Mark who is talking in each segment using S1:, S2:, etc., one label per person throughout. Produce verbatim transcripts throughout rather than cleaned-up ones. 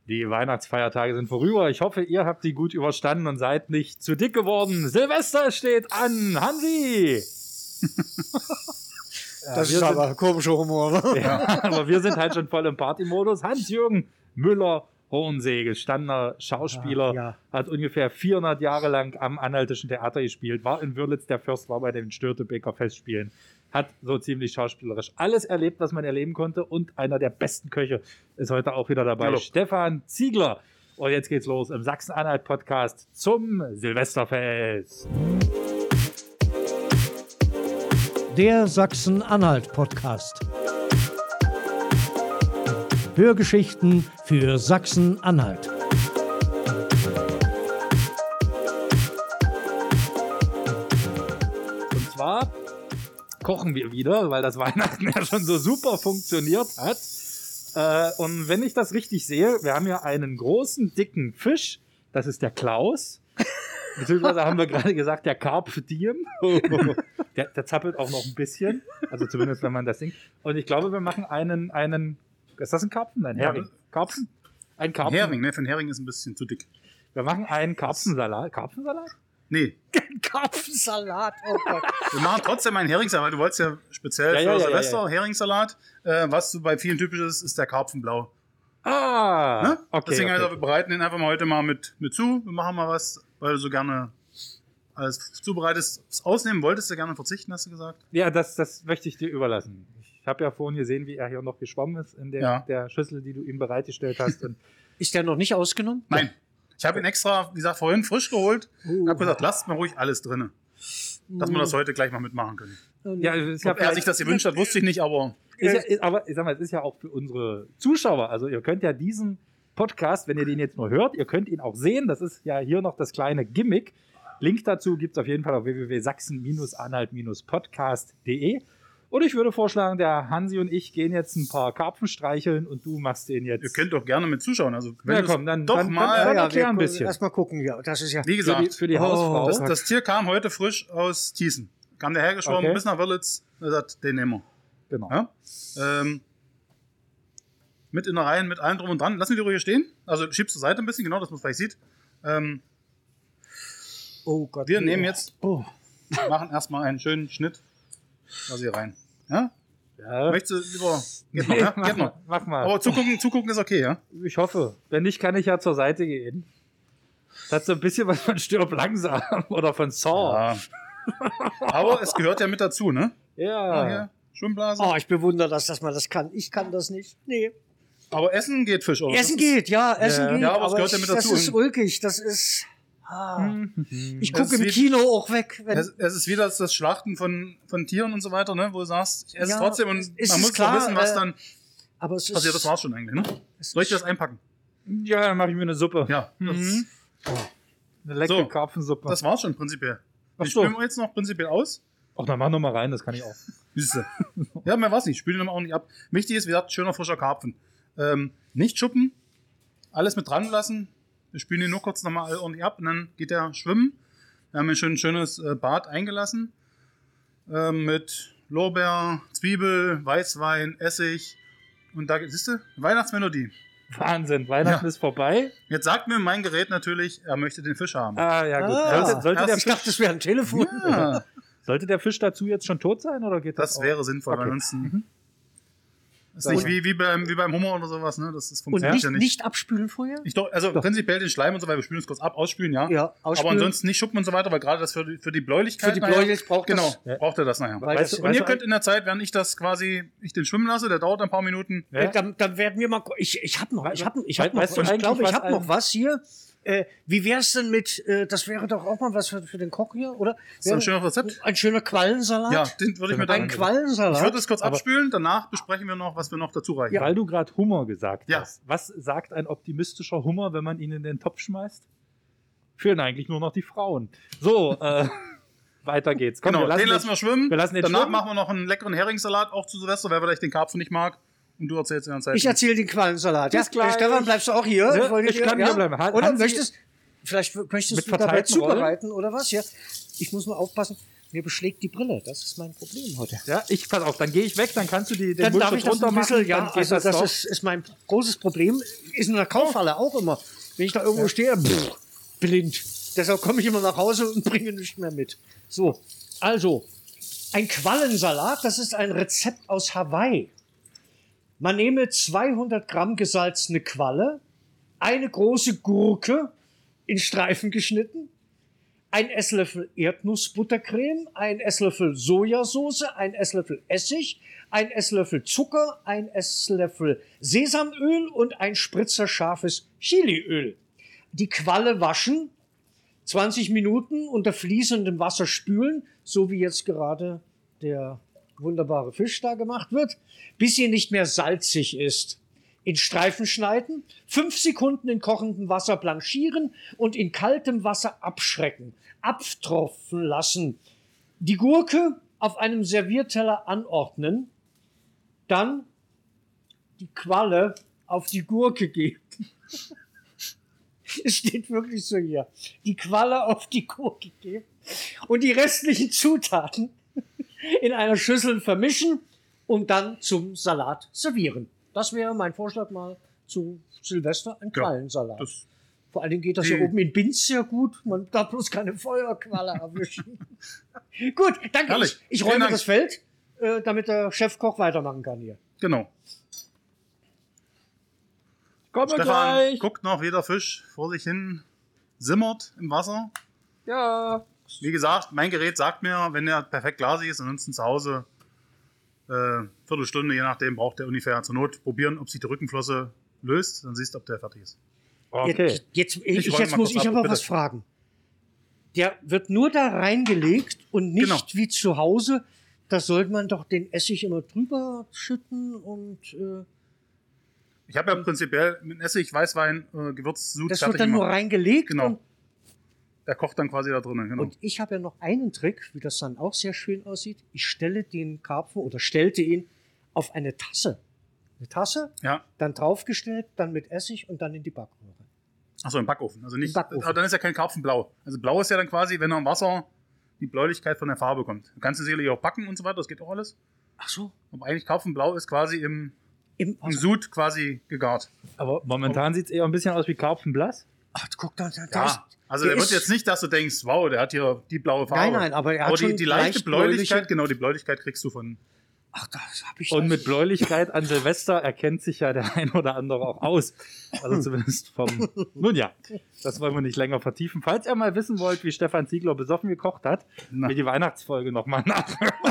S1: Die Weihnachtsfeiertage sind vorüber. Ich hoffe, ihr habt sie gut überstanden und seid nicht zu dick geworden. Silvester steht an. Hansi!
S2: Ja, das ist aber ein komischer Humor, ne?
S1: Ja, aber wir sind halt schon voll im Partymodus. Hans-Jürgen Müller-Hohensee, gestandener Schauspieler,
S2: ja, ja.
S1: hat ungefähr vierhundert Jahre lang am Anhaltischen Theater gespielt, war in Wörlitz der Fürst, war bei den Störtebeker Festspielen, hat so ziemlich schauspielerisch alles erlebt, was man erleben konnte, und einer der besten Köche ist heute auch wieder dabei,
S3: Hallo.
S1: Stefan Ziegler. Und jetzt geht's los im Sachsen-Anhalt-Podcast zum Silvesterfest.
S2: Der Sachsen-Anhalt-Podcast. Hörgeschichten für Sachsen-Anhalt.
S1: Und zwar kochen wir wieder, weil das Weihnachten ja schon so super funktioniert hat. Äh, und wenn ich das richtig sehe, wir haben ja einen großen, dicken Fisch. Das ist der Klaus. Beziehungsweise haben wir gerade gesagt, der Carpe Diem. Der, der zappelt auch noch ein bisschen. Also zumindest, wenn man das singt. Und ich glaube, wir machen einen, einen, ist das ein Karpfen? Ein Hering.
S3: Ja.
S1: Karpfen? Ein Karpfen.
S3: Hering, ne? Für einen Hering ist ein bisschen zu dick.
S1: Wir machen einen Karpfensalat. Karpfensalat?
S3: Nee.
S2: Karpfensalat, oh Gott.
S3: Wir machen trotzdem einen Heringssalat, weil du wolltest ja speziell
S1: Ja,
S3: für
S1: ja, ja,
S3: Silvester
S1: ja, ja.
S3: Heringssalat. Äh, was so bei vielen typisch ist, ist der Karpfenblau.
S1: Ah,
S3: Ne?
S1: okay.
S3: Deswegen
S1: okay.
S3: also, wir bereiten den einfach mal heute mal mit, mit zu. Wir machen mal was, weil du so gerne alles zubereitest. Das Ausnehmen wolltest du gerne verzichten, hast du gesagt?
S1: Ja, das, das möchte ich dir überlassen. Ich habe ja vorhin gesehen, wie er hier noch geschwommen ist in der,
S3: Ja.
S1: der Schüssel, die du ihm bereitgestellt hast. Und
S2: Ist der noch nicht ausgenommen?
S3: Nein. Ich habe ihn extra, wie gesagt, vorhin frisch geholt.
S2: Uh.
S3: Ich habe gesagt, lasst mal ruhig alles drin. Dass wir das heute gleich mal mitmachen können.
S1: ja, es ist ja
S3: Ob er sich das gewünscht hat, wusste ich nicht, aber
S1: Ist ja, ist, aber ich sag mal, es ist ja auch für unsere Zuschauer. Also ihr könnt ja diesen Podcast, wenn ihr den jetzt nur hört, ihr könnt ihn auch sehen. Das ist ja hier noch das kleine Gimmick. Link dazu gibt es auf jeden Fall auf w w w punkt sachsen anhalt podcast punkt de. Und ich würde vorschlagen, der Hansi und ich gehen jetzt ein paar Karpfen streicheln und du machst den jetzt.
S3: ihr könnt doch gerne mit zuschauen. Also wenn
S1: Ja,
S3: du's
S1: komm, dann-
S3: doch
S1: dann-
S3: mal,
S1: dann-
S2: Ja,
S1: erklär
S2: wir
S1: ein bisschen.
S2: Erstmal gucken, ja. Das ist ja.
S3: wie
S1: für
S3: gesagt,
S1: die, für die
S2: Oh,
S1: Hausfrau.
S3: das, das Tier kam heute frisch aus Thiessen. Kam der hergeschwommen
S1: Okay.
S3: bis nach Wörlitz. Er sagt, den nehmen wir.
S1: Genau.
S3: Ja? Ähm, mit Innereien, mit allem drum und dran. Lassen wir die ruhig stehen. Also schiebst zur Seite ein bisschen, genau, dass man es vielleicht sieht. Ähm,
S2: Oh Gott.
S3: wir nehmen jetzt,
S2: Oh.
S3: machen erstmal einen schönen Schnitt. Lass hier rein. Ja?
S1: Ja.
S3: Möchtest du lieber. Geht noch,
S1: Nee,
S3: ja?
S1: mach,
S3: Geht noch.
S1: mal, mach mal.
S3: Aber zugucken, zugucken ist okay, ja?
S1: Ich hoffe. Wenn nicht, kann ich ja zur Seite gehen. Das hat so ein bisschen was von Stirb langsam oder von Saw.
S3: Ja. Aber es gehört ja mit dazu, ne?
S1: Ja.
S3: Ja, hier, Schwimmblase.
S2: Oh, ich bewundere das, dass man das kann. Ich kann das nicht. Nee.
S3: Aber Essen geht Fisch, oder?
S2: Essen
S3: Das ist-
S2: geht, ja, Essen
S1: Ja.
S2: geht.
S3: Ja, aber es gehört ja mit
S2: das
S3: dazu.
S2: ist ulkig. Das ist. Ah. Ich
S3: Das
S2: gucke
S3: ist
S2: im
S3: wie-
S2: Kino auch weg. Wenn,
S3: Es, es ist wieder das, das Schlachten von, von Tieren und so weiter, ne? Wo du sagst, ich esse
S2: Ja,
S3: es trotzdem und
S2: es
S3: man
S2: ist
S3: muss
S2: klar,
S3: doch wissen, was
S2: äh,
S3: dann
S2: aber es ist.
S3: passiert. Das war's schon eigentlich, ne?
S2: es
S3: Soll ich
S2: ist-
S3: das einpacken?
S1: Ja, dann mache ich mir eine Suppe.
S3: Ja. Das,
S1: Mhm. Eine leckere
S3: So,
S1: Karpfensuppe.
S3: das war's schon prinzipiell.
S1: Ach
S3: Den
S1: so.
S3: spülen wir jetzt noch prinzipiell aus.
S1: Ach, dann mach noch mal rein, das kann ich auch.
S3: Siehste. Ja, mehr war's nicht. Spülen wir auch nicht ab. Wichtig ist, wie gesagt, schöner frischer Karpfen. Ähm, nicht schuppen, alles mit dran lassen. Wir spülen ihn nur kurz nochmal ordentlich ab und dann geht er schwimmen. Wir haben ein schön, schönes äh, Bad eingelassen. Ähm, mit Lorbeer, Zwiebel, Weißwein, Essig. Und da, siehst du, Weihnachtsmelodie.
S1: Wahnsinn, Weihnachten
S3: Ja.
S1: ist vorbei.
S3: Jetzt sagt mir mein Gerät natürlich, er möchte den Fisch haben.
S1: Ah, ja gut.
S2: Ah.
S1: sollte, sollte, der
S2: ich
S1: Fisch,
S2: dachte, das wäre ein Telefon.
S3: Ja,
S1: sollte der Fisch dazu jetzt schon tot sein oder geht das
S3: das
S1: auch?
S3: wäre sinnvoll,
S1: Okay.
S3: weil ansonsten ist nicht wie, wie, beim, wie beim Hummer oder sowas, ne? Das, das
S2: Und
S3: funktioniert
S2: nicht,
S3: ja
S2: nicht.
S3: nicht.
S2: abspülen vorher?
S3: Ich doch, also prinzipiell den Schleim und so weiter, wir spülen es kurz ab, ausspülen, ja.
S2: Ja, ausspülen.
S3: Aber ansonsten nicht schuppen und so weiter, weil gerade das für die, für die Bläulichkeit
S2: Für die
S3: nachher-
S2: Bläulichkeit braucht
S3: genau,
S2: das-
S1: Ja.
S3: braucht er das nachher.
S2: Weil
S1: Weißt
S2: das,
S1: du-
S3: Und
S1: weißt
S3: ihr könnt in der Zeit, während ich das quasi, ich den schwimmen lasse, der dauert ein paar Minuten.
S1: Ja?
S2: äh, dann, dann werden wir mal. gu- Ich, ich habe noch, ich habe, ich habe noch,
S1: Weißt du
S2: ich
S1: eigentlich,
S2: glaube, ich
S1: was
S2: habe noch
S1: ein-
S2: was hier. Äh, wie wär's denn mit? Äh, das wäre doch auch mal was für, für den Koch hier, oder?
S3: Ist das ein schönes Rezept?
S2: Ein schöner Quallensalat.
S3: Ja, den würde ich mir dann.
S2: ein
S3: Ich
S2: Quallensalat.
S3: würde es kurz
S1: Aber-
S3: abspülen, danach besprechen wir noch, was wir noch dazu reichen.
S1: Weil du gerade Hummer gesagt
S3: Ja.
S1: hast. Was sagt ein optimistischer Hummer, wenn man ihn in den Topf schmeißt? Fehlen eigentlich nur noch die Frauen. So, äh, weiter geht's. Komm,
S3: Genau,
S1: wir lassen
S3: den lassen wir schwimmen.
S1: wir lassen den
S3: Danach
S1: schwimmen.
S3: machen wir noch einen leckeren Heringssalat, auch zu Silvester, wer vielleicht den Karpfen nicht mag. Und du erzählst in der Zeit.
S2: Ich erzähle den Quallensalat. Ja,
S1: Bis gleich.
S2: Stefan, bleibst du auch hier?
S1: Ja,
S2: wollte
S1: ich
S2: dir-
S1: kann hier bleiben. Han-
S2: Oder
S1: Hansi-
S2: möchtest, vielleicht möchtest
S1: Mit
S2: du dabei
S1: verteilten Rollen?
S2: zubereiten oder was? Ja, ich muss nur aufpassen. Mir beschlägt die Brille. Das ist mein Problem heute.
S1: Ja, ich, pass auf, dann gehe ich weg, dann kannst du die, den
S2: Dann darf ich
S1: Mundschutz
S2: das ein
S1: runter
S2: bisschen,
S1: machen.
S2: ja,
S1: dann geht
S2: also
S1: das
S2: das
S1: doch.
S2: ist, ist mein großes Problem. Ist in der Kaufhalle auch immer. Wenn ich da irgendwo stehe, pff, blind. Deshalb komme ich immer nach Hause und bringe nichts mehr mit. So, also, ein Quallensalat, das ist ein Rezept aus Hawaii. Man nehme zweihundert Gramm gesalzene Qualle, eine große Gurke in Streifen geschnitten, ein Esslöffel Erdnussbuttercreme, ein Esslöffel Sojasauce, ein Esslöffel Essig, ein Esslöffel Zucker, ein Esslöffel Sesamöl und ein Spritzer scharfes Chiliöl. Die Qualle waschen, zwanzig Minuten unter fließendem Wasser spülen, so wie jetzt gerade der wunderbare Fisch da gemacht wird, bis sie nicht mehr salzig ist. In Streifen schneiden, fünf Sekunden in kochendem Wasser blanchieren und in kaltem Wasser abschrecken, abtropfen lassen. Die Gurke auf einem Servierteller anordnen, dann die Qualle auf die Gurke geben. Es steht wirklich so hier. Die Qualle auf die Gurke geben und die restlichen Zutaten in einer Schüssel vermischen und dann zum Salat servieren. Das wäre mein Vorschlag mal zu Silvester, ein Quallensalat.
S3: Das,
S2: Vor allen Dingen geht das
S3: die,
S2: ja oben in Binz sehr gut. Man darf bloß keine Feuerqualle erwischen. Gut, danke.
S3: Herrlich.
S2: Ich, ich
S3: Vielen
S2: räume
S3: Dank.
S2: das Feld, äh, damit der Chefkoch weitermachen kann hier.
S3: genau.
S1: Komm
S3: Stefan
S1: gleich.
S3: guckt noch, wie der Fisch vor sich hin simmert im Wasser.
S1: Ja.
S3: Wie gesagt, mein Gerät sagt mir, wenn er perfekt glasig ist, ansonsten zu Hause äh, Viertelstunde, je nachdem, braucht er ungefähr zur Not probieren, ob sich die Rückenflosse löst. Dann siehst du, ob der fertig ist.
S1: Okay.
S2: Jetzt, jetzt, ich,
S3: räume
S2: jetzt
S3: mal
S2: muss
S3: kurz
S2: ich
S3: ab,
S2: aber
S3: bitte.
S2: was fragen. Der wird nur da reingelegt und nicht
S3: Genau.
S2: wie zu Hause. Da sollte man doch den Essig immer drüber schütten und äh,
S3: Ich habe ja prinzipiell mit Essig, Weißwein, äh, Gewürz, Sud
S2: das
S3: fertig
S2: wird dann nur
S3: gemacht.
S2: reingelegt.
S3: Genau.
S2: Und,
S3: Der kocht dann quasi da drinnen. Genau.
S2: und ich habe ja noch einen Trick, wie das dann auch sehr schön aussieht. Ich stelle den Karpfen oder stellte ihn auf eine Tasse. Eine Tasse,
S3: Ja.
S2: dann draufgestellt, dann mit Essig und dann in die Backröhre.
S3: Achso, im Backofen. Also nicht,
S2: Im Backofen.
S3: aber dann ist ja kein Karpfen blau. Also blau ist ja dann quasi, wenn er im Wasser die Bläulichkeit von der Farbe kommt. Du kannst es sicherlich auch backen und so weiter, das geht auch alles.
S2: Ach so.
S3: Aber eigentlich Karpfenblau ist quasi im,
S2: Im
S3: im
S2: Wasser.
S3: Sud quasi gegart.
S1: Aber momentan sieht es eher ein bisschen aus wie Karpfenblass.
S2: Ach, guck da, da, da ist,
S3: Ja, also
S2: der
S3: der wird
S2: ist-
S3: jetzt nicht, dass du denkst, wow, der hat hier die blaue Farbe.
S2: Nein, nein, aber er hat
S3: aber die,
S2: schon
S3: die leichte
S2: leicht
S3: Bläulichkeit,
S2: bläuliche-
S3: genau, die Bläulichkeit kriegst du von.
S2: Ach, das habe ich.
S1: Und mit Bläulichkeit an Silvester erkennt sich ja der ein oder andere auch aus. Also zumindest vom. Nun ja, das wollen wir nicht länger vertiefen. Falls ihr mal wissen wollt, wie Stefan Ziegler besoffen gekocht hat,
S3: Na.
S1: mir die Weihnachtsfolge nochmal nach.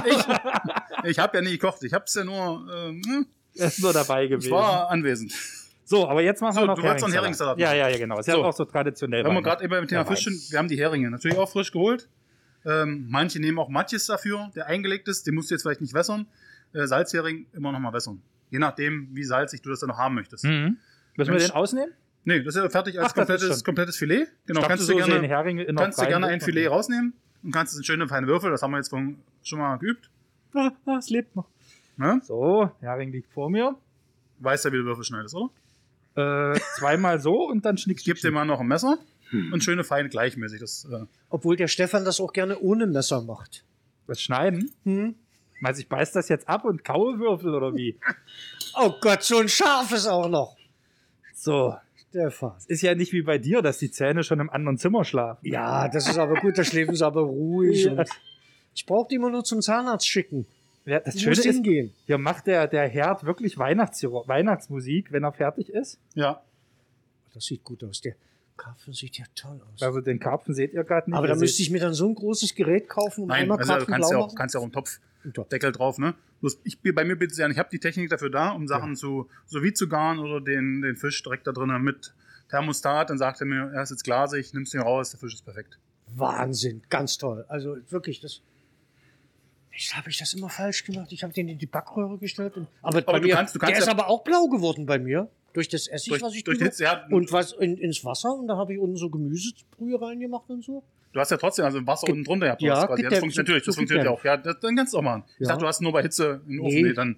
S3: Ich habe ja nie gekocht, ich habe es ja nur, ähm,
S1: Er ist nur dabei
S3: ich
S1: gewesen.
S3: war anwesend.
S1: So, aber jetzt machen
S3: So,
S1: wir noch
S3: du wolltest noch einen
S1: Heringssalat.
S3: Heringssalat
S1: Ja, ja, ja, genau. Ist ja
S3: So.
S1: auch so traditionell.
S3: Wenn wir
S1: Weihnachten.
S3: gerade eben beim Thema
S1: Ja,
S3: Fisch sind, wir haben die Heringe natürlich auch frisch geholt. Ähm, manche nehmen auch Matjes dafür, der eingelegt ist. Den musst du jetzt vielleicht nicht wässern. Äh, Salzhering immer noch mal wässern. Je nachdem, wie salzig du das dann noch haben möchtest.
S1: Mhm. Müssen wir
S3: Mensch.
S1: den ausnehmen?
S3: Nee, das ist ja fertig als
S1: Ach, das ist
S3: komplettes,
S1: schon-
S3: komplettes Filet. Genau,
S1: Ich dachte,
S3: kannst
S1: so
S3: du
S1: sehen
S3: gerne,
S1: Heringe in der
S3: kannst du
S1: freien
S3: gerne ein
S1: Luft
S3: Filet
S1: machen.
S3: rausnehmen und kannst es in schöne feine Würfel, das haben wir jetzt von, schon mal geübt.
S1: Ah, ah, es lebt noch.
S3: Ne?
S1: So, Hering liegt vor mir.
S3: Weißt ja, wie du Würfel schneidest, oder?
S1: Äh, zweimal so und dann schnick,
S3: Ich gebe dir mal noch ein Messer und schöne fein gleichmäßig. Das, äh,
S2: Obwohl der Stefan das auch gerne ohne Messer macht.
S1: Was schneiden?
S2: Hm?
S1: Meinst du, ich beiß das jetzt ab und kaue Würfel oder wie?
S2: Oh Gott, so ein scharfes auch noch.
S1: So,
S2: Stefan.
S1: ist ja nicht wie bei dir, dass die Zähne schon im anderen Zimmer schlafen.
S2: Ja, das ist aber gut, da schläfen sie aber ruhig.
S1: Ja.
S2: Und ich brauche die immer nur zum Zahnarzt schicken.
S1: Ja, das
S2: Du
S1: Schöne
S2: musst
S1: ist,
S2: hingehen.
S1: hier macht der, der Herd wirklich Weihnachts Weihnachtsmusik, wenn er fertig ist.
S3: ja.
S2: Das sieht gut aus. Der Karpfen sieht ja toll aus.
S1: Also den Karpfen seht ihr gerade nicht.
S2: aber da
S1: Ihr
S2: müsste
S1: seht-
S2: ich mir dann so ein großes Gerät kaufen, um
S3: Nein,
S2: einmal
S3: also du
S2: Karpfen
S3: kannst
S2: blau
S3: ja auch,
S2: machen.
S3: kannst ja auch einen Topf
S2: Doch.
S3: Deckel drauf, ne? Bloß ich, bei mir bitte ja, ich habe die Technik dafür da, um Sachen zu so wie zu garen oder den, den Fisch direkt da drinnen mit Thermostat. Dann sagt er mir, er ist jetzt glasig, nimmst ihn raus, der Fisch ist perfekt.
S2: Wahnsinn, ganz toll. Also wirklich, das. Ich habe ich das immer falsch gemacht. Ich habe den in die Backröhre gestellt. Und, aber bei
S3: du
S2: mir,
S3: kannst- du kannst
S2: der ist
S3: ja-
S2: aber auch blau geworden bei mir. Durch das Essig,
S3: Durch-
S2: was ich
S3: durch
S2: drüber-
S3: die Hitze, ja.
S2: Und was in, ins Wasser. Und da habe ich unten so Gemüsebrühe reingemacht und so.
S3: Du hast ja trotzdem also Wasser unten drunter gehabt.
S2: Ja,
S3: das quasi.
S2: gibt
S3: das
S2: ja-
S3: funktioniert natürlich, das
S2: so gibt
S3: funktioniert
S2: ja.
S3: ja auch. Ja, das, dann kannst du auch machen. Ich
S2: Ja.
S3: dachte, du hast nur bei Hitze in den Ofen.
S2: Nee.
S3: Nee, dann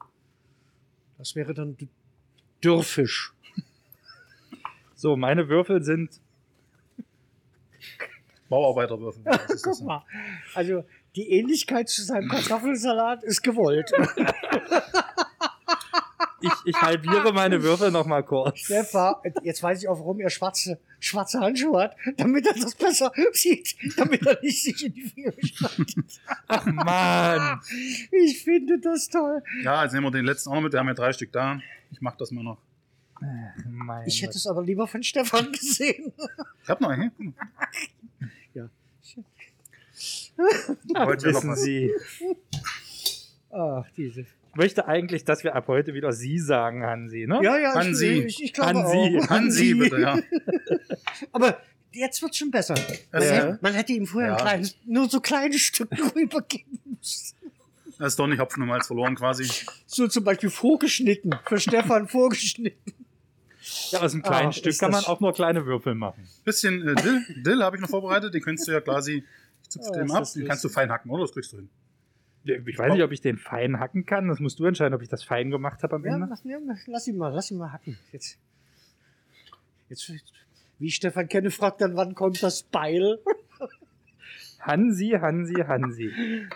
S2: Das wäre dann D- Dürrfisch.
S1: So, meine Würfel sind.
S3: Bauarbeiterwürfel. Was ist das
S2: Guck
S3: denn?
S2: mal. Also Die Ähnlichkeit zu seinem Kartoffelsalat ist gewollt.
S1: Ich, ich halbiere meine Würfel noch mal kurz.
S2: Stefan, jetzt weiß ich auch, warum er schwarze, schwarze Handschuhe hat, damit er das besser sieht, damit er nicht sich in die Finger schneidet.
S1: Ach Mann.
S2: Ich finde das toll.
S3: Ja, jetzt nehmen wir den letzten auch noch mit. Wir haben ja drei Stück da. Ich mach das mal noch.
S1: Mein
S2: Ich hätte
S1: Gott.
S2: es aber lieber von Stefan gesehen.
S3: Ich hab noch einen.
S2: Ja.
S3: Heute noch
S1: Wissen
S3: was.
S1: Sie.
S2: Ach, diese.
S1: Ich möchte eigentlich, dass wir ab heute wieder Sie sagen, Hansi, ne?
S2: Ja, ja,
S3: Hansi.
S2: ich, ich, ich glaube
S1: Hansi.
S2: auch.
S3: Hansi, bitte, ja.
S2: Aber jetzt wird schon besser. Man,
S3: Ja.
S2: hätte, man hätte ihm vorher
S3: Ja.
S2: ein kleines, nur so kleine Stücke rübergeben müssen.
S3: Das ist doch nicht Hopfen und Malz verloren quasi.
S2: So zum Beispiel vorgeschnitten. Für Stefan vorgeschnitten.
S1: Ja, aus einem kleinen
S2: Ah,
S1: Stück
S2: ist
S1: kann man
S2: das-
S1: auch nur kleine Würfel machen.
S3: Bisschen äh, Dill, Dill habe ich noch vorbereitet. Den könntest du ja quasi, ich zupfe
S2: Oh,
S3: den
S2: ist
S3: ab,
S2: das
S3: den kannst du fein hacken, oder? Das kriegst du hin.
S1: Ich weiß nicht, ob ich den fein hacken kann. Das musst du entscheiden, ob ich das fein gemacht habe am
S2: Ja,
S1: Ende.
S2: lass, ja, lass ihn mal, lass ihn mal hacken. Jetzt, jetzt, wie ich Stefan kenne, fragt dann, wann kommt das Beil?
S1: Hansi, Hansi, Hansi.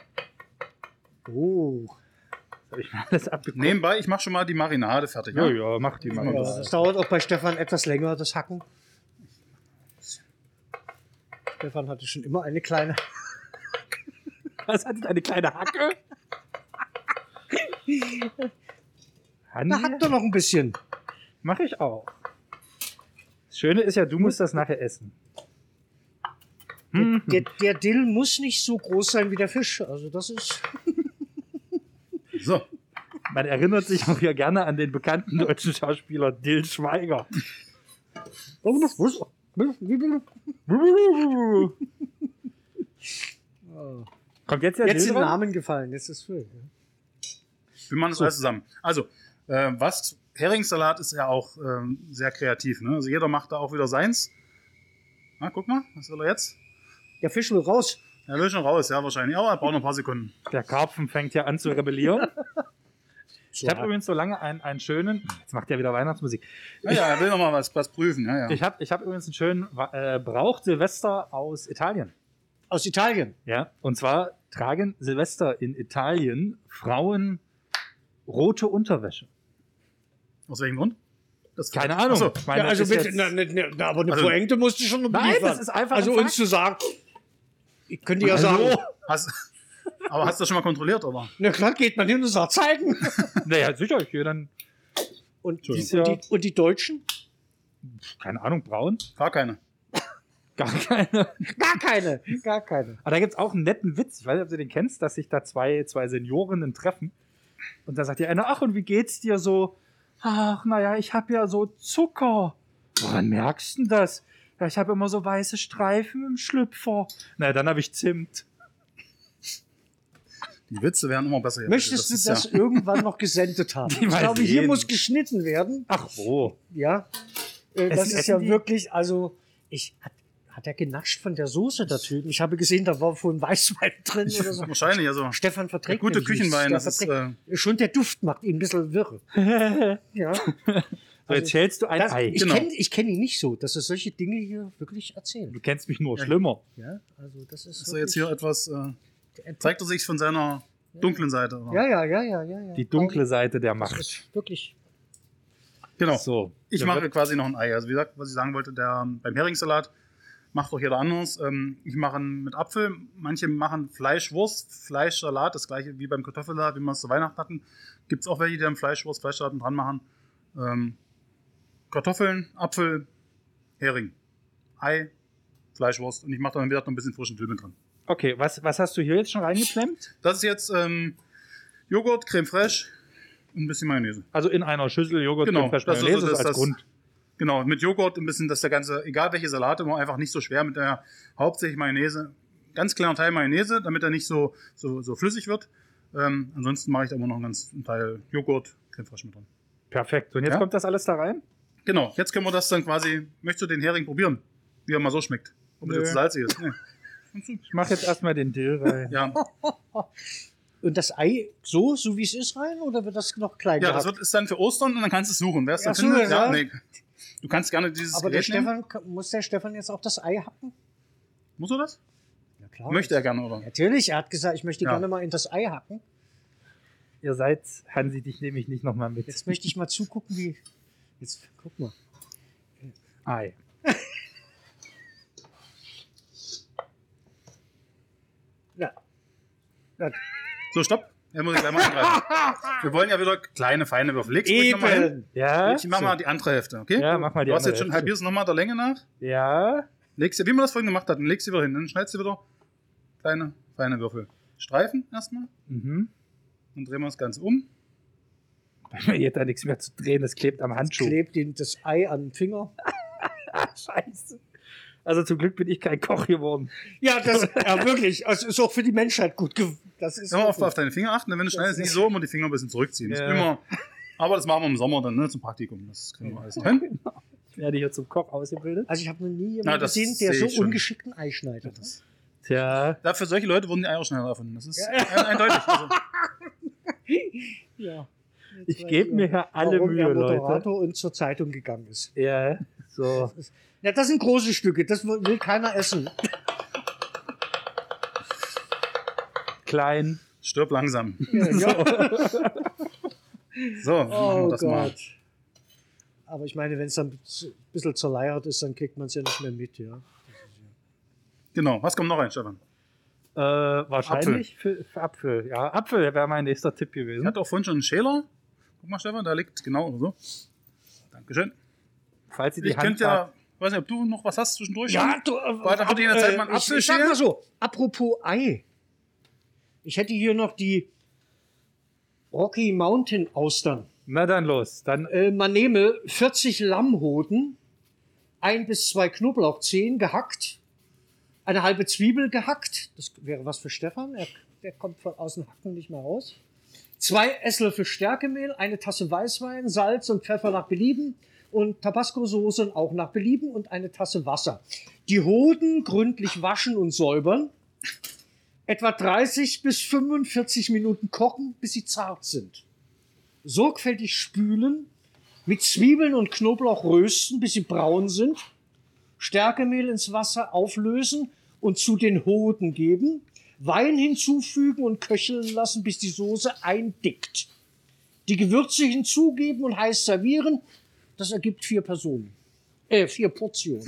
S2: Oh.
S1: Das habe ich mal alles abgeguckt.
S3: Nebenbei, ich mache schon mal die Marinade fertig.
S1: Ja,
S3: Ja?
S1: ja, mach die mal.
S3: Ja,
S2: Ja, das dauert auch bei Stefan etwas länger, das Hacken. Stefan hatte schon immer eine kleine.
S1: Was hat eine kleine Hacke?
S2: Na,
S1: Hansi,
S2: hack doch noch ein bisschen.
S1: mache ich auch. Das Schöne ist ja, du musst das nachher essen. Hm.
S2: Der, der Dill muss nicht so groß sein wie der Fisch. Also das ist.
S3: So,
S1: Man erinnert sich auch ja gerne an den bekannten deutschen Schauspieler Till Schweiger. Kommt jetzt der
S2: Jetzt
S1: Dill
S2: sind
S1: dran?
S2: Namen gefallen. Jetzt ist schön.
S3: wir machen das alles zusammen. Also, äh, was Heringssalat ist ja auch ähm, sehr kreativ. Ne? Also jeder macht da auch wieder seins. Na, guck mal, was will er jetzt?
S2: Der Fisch will raus.
S3: Er will schon raus, ja, wahrscheinlich. Aber er braucht noch ein paar Sekunden.
S1: Der Karpfen fängt ja an zu rebellieren. Ich habe
S2: Ja.
S1: übrigens so lange einen, einen schönen. Jetzt macht er wieder Weihnachtsmusik.
S3: Ja, ja, er will noch mal was, was prüfen. Ja, ja.
S1: Ich habe ich hab übrigens einen schönen äh, Brauch Silvester aus Italien.
S2: Aus Italien.
S1: Ja, und zwar tragen Silvester in Italien Frauen rote Unterwäsche.
S3: Aus welchem Grund? Das
S1: Keine Ahnung.
S3: Ach so.
S1: Ich meine,
S2: Ja, also
S1: das ist
S2: bitte,
S1: jetzt-
S2: na, na, na, na, aber eine
S3: Also-
S2: Pointe musst du schon
S1: Nein,
S2: liefern.
S1: das ist einfach
S2: Also
S1: ein
S2: uns
S1: Fakt.
S2: zu sagen, ich könnte ja
S1: Also-
S2: sagen,
S3: Hast, aber hast du das schon mal kontrolliert, oder?
S2: na klar geht man hin und sagt, zeigen.
S1: Naja, sicher, ich gehe dann,
S2: Und die,
S1: Entschuldigung.
S2: und, die, und die Deutschen?
S1: keine Ahnung, braun?
S3: Gar keine.
S1: Gar keine.
S2: Gar keine. Gar keine.
S1: Aber da gibt es auch einen netten Witz. Ich weiß nicht, ob du den kennst, dass sich da zwei, zwei Seniorinnen treffen. Und da sagt die eine, ach, und wie geht's dir so? Ach, naja, ich habe ja so Zucker. Woran merkst du denn das? Ja, ich habe immer so weiße Streifen im Schlüpfer. Na, dann habe ich Zimt.
S3: Die Witze werden immer besser.
S2: Möchtest
S3: ist
S2: du das
S3: ja,
S2: irgendwann noch gesendet haben?
S1: Die
S2: Ich
S1: mal
S2: glaube, hier
S1: sehen.
S2: muss geschnitten werden.
S1: Ach, wo?
S2: Ja. Äh, das
S1: Essen-
S2: ist ja
S1: essen die?
S2: wirklich, also, ich, hat, hat er genascht von der Soße da drüben? Ich habe gesehen, da war vorhin Weißwein drin oder so.
S3: wahrscheinlich, also
S2: Stefan verträgt
S3: gute
S2: nämlich nichts.
S3: Küchenwein,
S2: Der
S3: das ist,
S2: verträgt-
S3: äh,
S2: Schon der Duft macht ihn ein bisschen wirr. Ja.
S1: So, jetzt schälst du ein
S2: Das,
S1: Ei.
S2: ich
S3: Genau.
S2: kenne ich kenn ihn nicht so, dass er solche Dinge hier wirklich erzählt.
S1: Du kennst mich nur schlimmer.
S2: Ja, also das ist.
S3: ist er jetzt hier etwas, äh,
S2: wirklich-
S3: zeigt er sich von seiner dunklen Seite. Oder?
S2: Ja, ja, ja, ja, ja. ja.
S1: Die dunkle Seite der
S2: Das
S1: Macht.
S2: ist wirklich.
S3: Genau.
S1: So.
S3: Ich
S1: Ja,
S3: mache
S1: wird-
S3: quasi noch ein Ei. Also wie gesagt, was ich sagen wollte, der, beim Heringssalat macht doch jeder anders. Ähm, ich mache ihn mit Apfel. Manche machen Fleischwurst, Fleischsalat, das gleiche wie beim Kartoffelsalat, wie wir es zu Weihnachten hatten. Gibt es auch welche, die dann Fleischwurst, Fleischsalat dran machen. Ähm, Kartoffeln, Apfel, Hering, Ei, Fleischwurst. Und ich mache dann wieder noch ein bisschen frischen Dill mit dran.
S1: Okay, was, was hast du hier jetzt schon reingeklemmt?
S3: Das ist jetzt ähm, Joghurt, Creme fraiche und ein bisschen Mayonnaise.
S1: Also in einer Schüssel Joghurt
S3: Genau,
S1: und Fresh
S3: das ist
S1: Mayonnaise
S3: so das-
S1: als
S3: das-
S1: Grund.
S3: Genau, mit Joghurt ein bisschen, dass der ganze, egal welche Salate, immer einfach nicht so schwer mit der hauptsächlich Mayonnaise. Ganz kleiner Teil Mayonnaise, damit er nicht so, so, so flüssig wird. Ähm, ansonsten mache ich da immer noch einen ganzen Teil Joghurt, Creme fraiche mit dran.
S1: Perfekt. Und jetzt
S3: Ja?
S1: kommt das alles da rein?
S3: Genau, jetzt können wir das dann quasi, möchtest du den Hering probieren, wie er mal so schmeckt? Ob er
S1: Nö.
S3: jetzt salzig ist? Nee.
S1: Ich mache jetzt erstmal den Dill rein.
S3: Ja,
S2: Und das Ei so, so wie es ist, rein? Oder wird das noch klein
S3: ja, das
S2: gehackt?
S3: wird, ist dann für Ostern und dann kannst du es suchen. Wer es dann
S2: Ach so,
S3: findet, ja,
S2: ja.
S3: nee. Du kannst gerne dieses
S2: Aber der
S3: Gerät nehmen.
S2: Stefan, muss der Stefan jetzt auch das Ei hacken?
S3: Muss er das?
S2: Ja klar.
S3: Möchte er gerne, oder?
S2: Natürlich, er hat gesagt, ich möchte
S3: Ja.
S2: gerne mal in das Ei hacken.
S1: Ihr seid, Hansi, dich nehme ich nicht nochmal mit.
S2: Jetzt möchte ich mal zugucken, wie. Jetzt guck mal.
S1: Ei.
S2: Ja. Ja.
S3: So, stopp. Er muss ich gleich mal angreifen. Wir wollen ja wieder kleine, feine Würfel. Legst du nochmal hin?
S2: Eben.
S1: Ja?
S3: Ich mach mal die andere Hälfte, okay?
S1: Ja, mach mal die
S3: Du hast
S1: andere
S3: jetzt schon
S1: Hälfte.
S3: halbierst nochmal der Länge nach.
S1: Ja.
S3: Legst du, wie man das vorhin gemacht hat, dann legst du wieder hin. Dann schneidest du wieder kleine, feine Würfel. Streifen erstmal.
S1: Mhm.
S3: Dann drehen wir das Ganze um.
S1: Bei mir geht da nichts mehr zu drehen, das klebt am Handschuh.
S2: Klebt ihm das Ei an den Finger.
S1: Scheiße. Also zum Glück bin ich kein Koch geworden.
S2: Ja, das, ja wirklich. Also ist auch für die Menschheit gut. ge- Das ist
S3: Immer auf,
S2: wirklich-
S3: auf deine Finger achten, wenn du schneidest, nicht so immer die Finger ein bisschen zurückziehen. Das ist
S1: Ja.
S3: immer, aber das machen wir im Sommer dann, ne, zum Praktikum. Das kriegen wir alles noch hin.
S1: Ich werde hier zum Koch ausgebildet.
S2: Also ich habe noch nie
S3: Na,
S2: jemanden
S3: das
S2: gesehen, der
S3: sehe
S2: so
S3: ich schon.
S2: ungeschickt ein Ei schneidet.
S1: Tja,
S3: Ja, für solche Leute wurden die Eier schneller erfunden. Das ist ein, eindeutig. Also,
S2: Ja.
S1: ich gebe mir hier alle
S2: Warum
S1: Mühe,
S2: er
S1: Leute.
S2: Moderator und zur Zeitung gegangen ist.
S1: Ja, so.
S2: Ja, das sind große Stücke, das will will keiner essen.
S1: Klein.
S3: stirb langsam.
S2: Ja, ja.
S3: So, machen wir
S2: Oh
S3: das mal.
S2: Gott. Aber ich meine, wenn es dann ein bisschen zerleiert ist, dann kriegt man es ja nicht mehr mit, ja.
S3: Genau, was kommt noch rein, Stefan?
S1: Äh, wahrscheinlich Für, für Apfel. Ja, Apfel wäre mein nächster Tipp
S3: Ich
S1: gewesen.
S3: hatte auch vorhin schon einen Schäler. Guck mal, Stefan, da liegt genau so. Dankeschön.
S1: Falls Sie die
S3: Ich
S1: Hand
S3: könnte ja, weiß nicht, ob du noch was hast zwischendurch.
S2: Ja, du,
S3: Warte, hat die in der Zeit mal einen
S2: ich,
S3: Apfel
S2: ich sag
S3: schälen?
S2: mal so, apropos Ei. Ich hätte hier noch die Rocky Mountain Austern.
S1: Na dann los. Dann
S2: Äh, man nehme vierzig Lammhoden, ein bis zwei Knoblauchzehen gehackt, eine halbe Zwiebel gehackt. Das wäre was für Stefan. Er, der kommt von außen Hacken nicht mehr raus. Zwei Esslöffel Stärkemehl, eine Tasse Weißwein, Salz und Pfeffer nach Belieben und Tabasco-Soße auch nach Belieben und eine Tasse Wasser. Die Hoden gründlich waschen und säubern. Etwa dreißig bis fünfundvierzig Minuten kochen, bis sie zart sind. Sorgfältig spülen, mit Zwiebeln und Knoblauch rösten, bis sie braun sind. Stärkemehl ins Wasser auflösen und zu den Hoden geben. Wein hinzufügen und köcheln lassen, bis die Soße eindickt. Die Gewürze hinzugeben und heiß servieren. Das ergibt vier Personen. Äh, vier Portionen.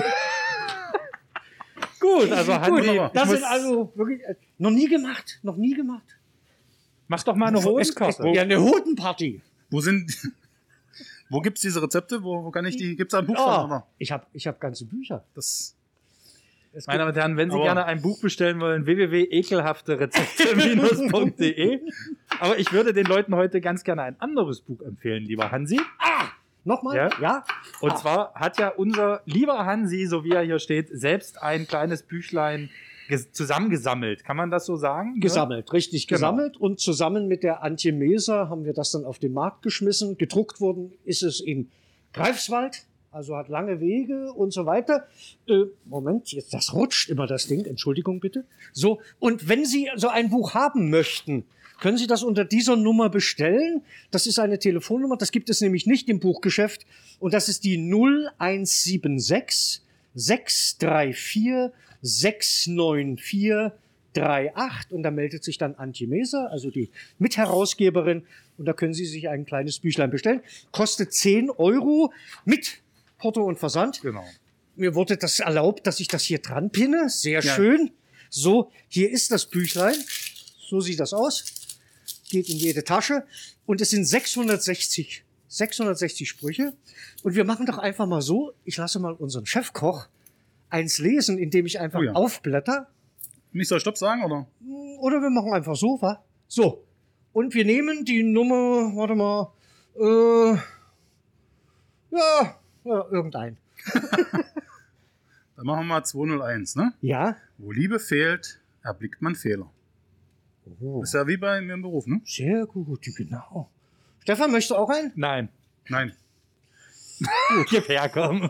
S1: gut, also Hansi,
S3: wunderbar.
S2: Das
S1: ich
S2: sind
S1: muss-
S2: also wirklich, äh, noch nie gemacht, noch nie gemacht.
S1: mach doch mal eine Hodenkarte.
S2: Ja, eine Hodenparty.
S3: Wo sind, wo gibt's diese Rezepte? Wo, wo kann ich die, gibt's da ein Buch von?
S2: Ja,
S3: Oder?
S2: ich habe ich hab ganze Bücher.
S3: Das,
S2: Es
S1: Meine Damen und Herren, wenn Sie
S3: Aber-
S1: gerne ein Buch bestellen wollen, w w w punkt ekelhafte rezepte punkt de. Aber ich würde den Leuten heute ganz gerne ein anderes Buch empfehlen, lieber Hansi.
S2: Nochmal?
S1: Ja?
S2: Ja?
S1: Und
S2: Ah.
S1: zwar hat ja unser lieber Hansi, so wie er hier steht, selbst ein kleines Büchlein ges- zusammengesammelt. Kann man das so sagen?
S2: Gesammelt, richtig
S1: Genau.
S2: gesammelt. Und zusammen mit der Antje Meser haben wir das dann auf den Markt geschmissen. Gedruckt worden ist es in Greifswald, also hat lange Wege und so weiter. Äh, Moment, jetzt das rutscht immer das Ding, Entschuldigung bitte. So, und wenn Sie so ein Buch haben möchten, können Sie das unter dieser Nummer bestellen. Das ist eine Telefonnummer, das gibt es nämlich nicht im Buchgeschäft. Und das ist die null eins sieben sechs sechs drei vier sechs neun vier drei acht. Und da meldet sich dann Antje Meser, also die Mitherausgeberin. Und da können Sie sich ein kleines Büchlein bestellen. Kostet zehn Euro mit Porto und Versand.
S3: genau.
S2: Mir wurde das erlaubt, dass ich das hier dran pinne. Sehr
S3: Ja.
S2: schön. So, hier ist das Büchlein. So sieht das aus. Geht in jede Tasche. Und es sind sechshundertsechzig, sechshundertsechzig Sprüche. Und wir machen doch einfach mal so. Ich lasse mal unseren Chefkoch eins lesen, indem ich einfach
S3: Oh ja.
S2: aufblätter.
S3: Nicht soll Stopp sagen, oder?
S2: Oder wir machen einfach so, wa? So. Und wir nehmen die Nummer, warte mal, äh, ja, ja, irgendein.
S3: Dann machen wir mal zweihunderteins, ne?
S2: Ja?
S3: Wo Liebe fehlt, erblickt man Fehler.
S2: Oh,
S3: Das ist ja wie bei mir im Beruf, ne?
S2: sehr gut, genau. Stefan, möchtest du auch ein?
S1: Nein.
S3: Nein.
S1: Gut, gib her, komm.